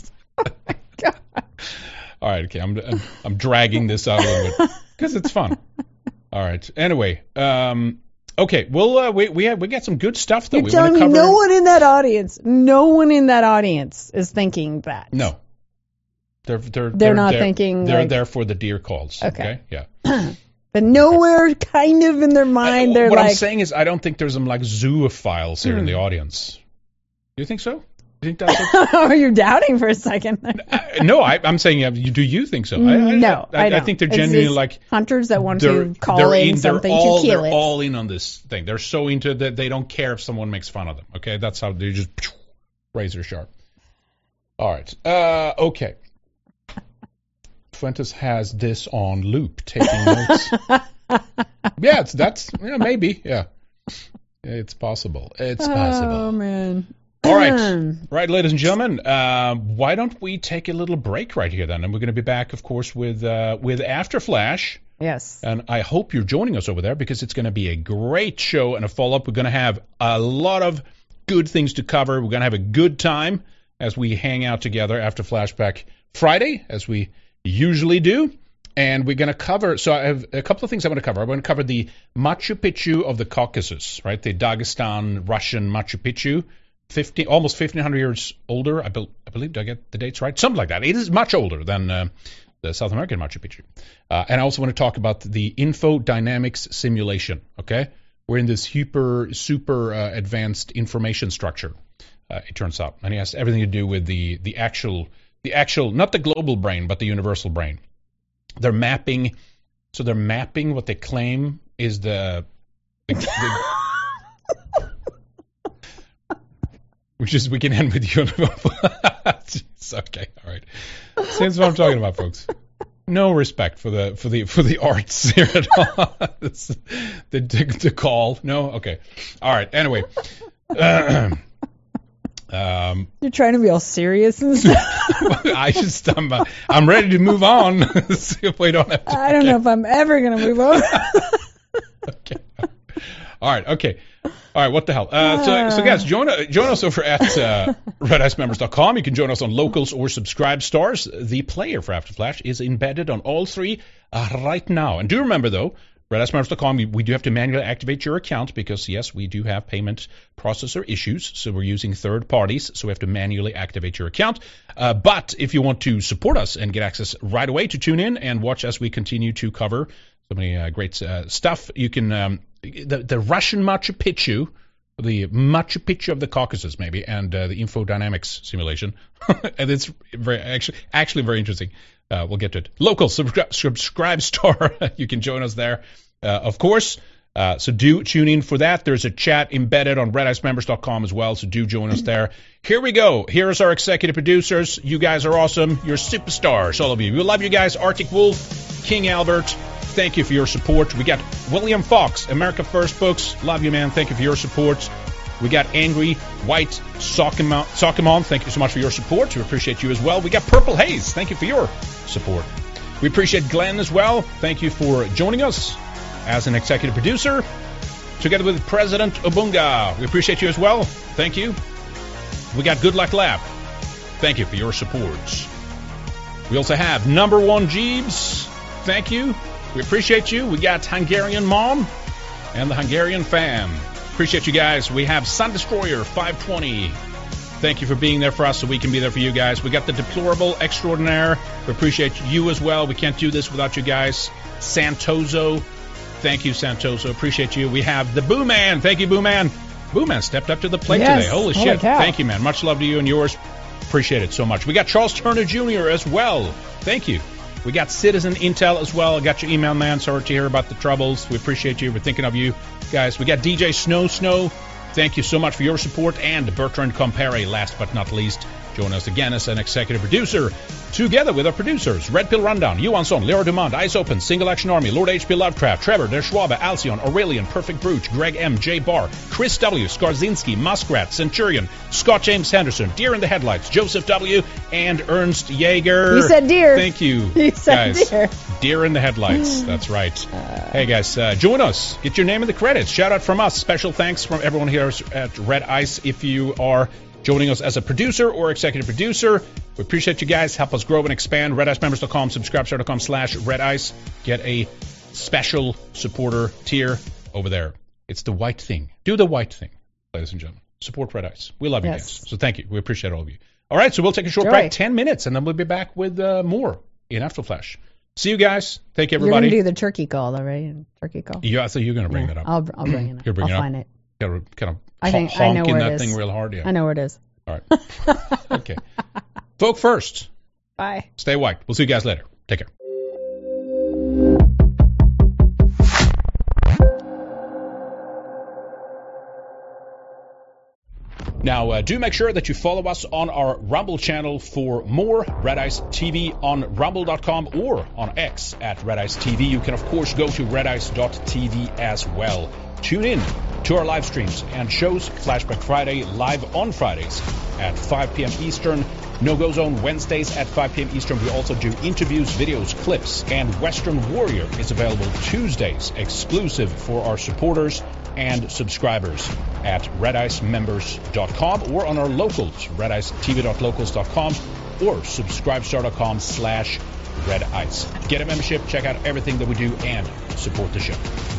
E: All right. Okay. I'm dragging this out a little bit because it's fun. All right. Anyway. Okay, well, we got some good stuff that
F: we want to cover. No one in that audience is thinking that.
E: No, they're
F: not thinking.
E: They're there for the deer calls. Okay, yeah.
F: But nowhere, kind of in their mind, they're
E: what I'm saying is, I don't think there's some like zoophiles here in the audience. Do you think so? You think that's
F: Are you doubting for a second?
E: No, I'm saying, do you think so?
F: No,
E: I think they're genuinely like
F: hunters that want to call in something to kill it.
E: They're all in on this thing. They're so into that they don't care if someone makes fun of them. Okay, that's how they just razor sharp. All right. Okay. Fuentes has this on loop, taking notes. Yeah, maybe. Yeah, it's possible. It's possible.
F: Oh man.
E: All right, ladies and gentlemen, why don't we take a little break right here then? And we're going to be back, of course, with After Flash.
F: Yes.
E: And I hope you're joining us over there because it's going to be a great show and a follow-up. We're going to have a lot of good things to cover. We're going to have a good time as we hang out together after Flashback Friday, as we usually do. And we're going to cover, so I have a couple of things I want to cover. I want to cover the Machu Picchu of the Caucasus, right? The Dagestan, Russian Machu Picchu, almost 1,500 years older. I believe, do I get the dates right? Something like that. It is much older than the South American Machu Picchu. And I also want to talk about the infodynamics simulation, okay? We're in this super advanced information structure, it turns out. And it has everything to do with the actual, not the global brain, but the universal brain. They're mapping what they claim is the which is, we can end with you. Okay, all right. That's what I'm talking about, folks. No respect for the arts here at all. the call. No? Okay. All right. Anyway.
F: You're trying to be all serious and stuff.
E: I'm ready to move on. We don't have to.
F: I don't know if I'm ever going to move on.
E: Okay. All right. Okay. All right, what the hell? So guys, join us over at redicemembers.com. You can join us on Locals or Subscribe Stars. The player for After Flash is embedded on all three right now. And do remember, though, redicemembers.com, we do have to manually activate your account because, yes, we do have payment processor issues. So we're using third parties, so we have to manually activate your account. But if you want to support us and get access right away to tune in and watch as we continue to cover so many great stuff, you can... The Russian Machu Picchu, the Machu Picchu of the Caucasus, maybe, and the infodynamics simulation. And it's actually very interesting. We'll get to it. Local, subscribe star. You can join us there, of course. So do tune in for that. There's a chat embedded on redicemembers.com as well, so do join us there. Here we go. Here's our executive producers. You guys are awesome. You're superstars, all of you. We love you guys. Arctic Wolf, King Albert, thank you for your support. We got William Fox, America First Books. Love you, man. Thank you for your support. We got Angry White Sockemon. Thank you so much for your support. We appreciate you as well. We got Purple Haze. Thank you for your support. We appreciate Glenn as well. Thank you for joining us as an executive producer, together with President Obunga. We appreciate you as well. Thank you. We got Good Luck Lab. Thank you for your support. We also have Number One Jeeves. Thank you. We appreciate you. We got Hungarian Mom and the Hungarian Fam. Appreciate you guys. We have Sun Destroyer 520. Thank you for being there for us so we can be there for you guys. We got the Deplorable Extraordinaire. We appreciate you as well. We can't do this without you guys. Santoso. Thank you, Santoso. Appreciate you. We have the Boo Man. Thank you, Boo Man. Boo Man stepped up to the plate today. Holy shit.
F: Cow.
E: Thank you, man. Much love to you and yours. Appreciate it so much. We got Charles Turner Jr. as well. Thank you. We got Citizen Intel as well. I got your email, man. Sorry to hear about the troubles. We appreciate you. We're thinking of you guys. We got DJ Snow. Thank you so much for your support. And Bertrand Compere, last but not least, join us again as an executive producer, together with our producers, Red Pill Rundown, Johan Son, Leo Dumont, Eyes Open, Single Action Army, Lord H.P. Lovecraft, Trevor, Der Schwabe, Alcyon, Aurelian, Perfect Brute, Greg M., J. Barr, Chris W., Skarzinski, Muskrat, Centurion, Scott James Henderson, Deer in the Headlights, Joseph W., and Ernst Jaeger.
F: You said deer.
E: Thank you,
F: you said
E: guys.
F: Deer.
E: Deer in the Headlights. That's right. Hey, guys, join us. Get your name in the credits. Shout out from us. Special thanks from everyone here at Red Ice. If you are joining us as a producer or executive producer, we appreciate you guys. Help us grow and expand. RedIceMembers.com, subscribestar.com/RedIce. Get a special supporter tier over there. It's the white thing. Do the white thing, ladies and gentlemen. Support Red Ice. We love you guys. So thank you. We appreciate all of you. All right, so we'll take a short break, 10 minutes, and then we'll be back with more in After Flash. See you guys. Thank you, everybody.
F: You're going to do the turkey call, though, right? Turkey call.
E: Yeah, so you're going to bring that up.
F: I'll bring it up.
E: I'll
F: find it.
E: Kind of
F: I know
E: honking
F: where
E: that
F: it is.
E: thing real hard. Yeah.
F: I know where it is.
E: All right. Okay. Folk first.
F: Bye.
E: Stay white. We'll see you guys later. Take care. Now, do make sure that you follow us on our Rumble channel for more Red Ice TV on rumble.com or on X at Red Ice TV. You can, of course, go to redice.tv as well. Tune in to our live streams and shows. Flashback Friday live on Fridays at 5 p.m. Eastern. No-Go Zone Wednesdays at 5 p.m. Eastern. We also do interviews, videos, clips, and Western Warrior is available Tuesdays, exclusive for our supporters and subscribers at redicemembers.com or on our locals, redicetv.locals.com or subscribestar.com/redice. Get a membership, check out everything that we do, and support the show.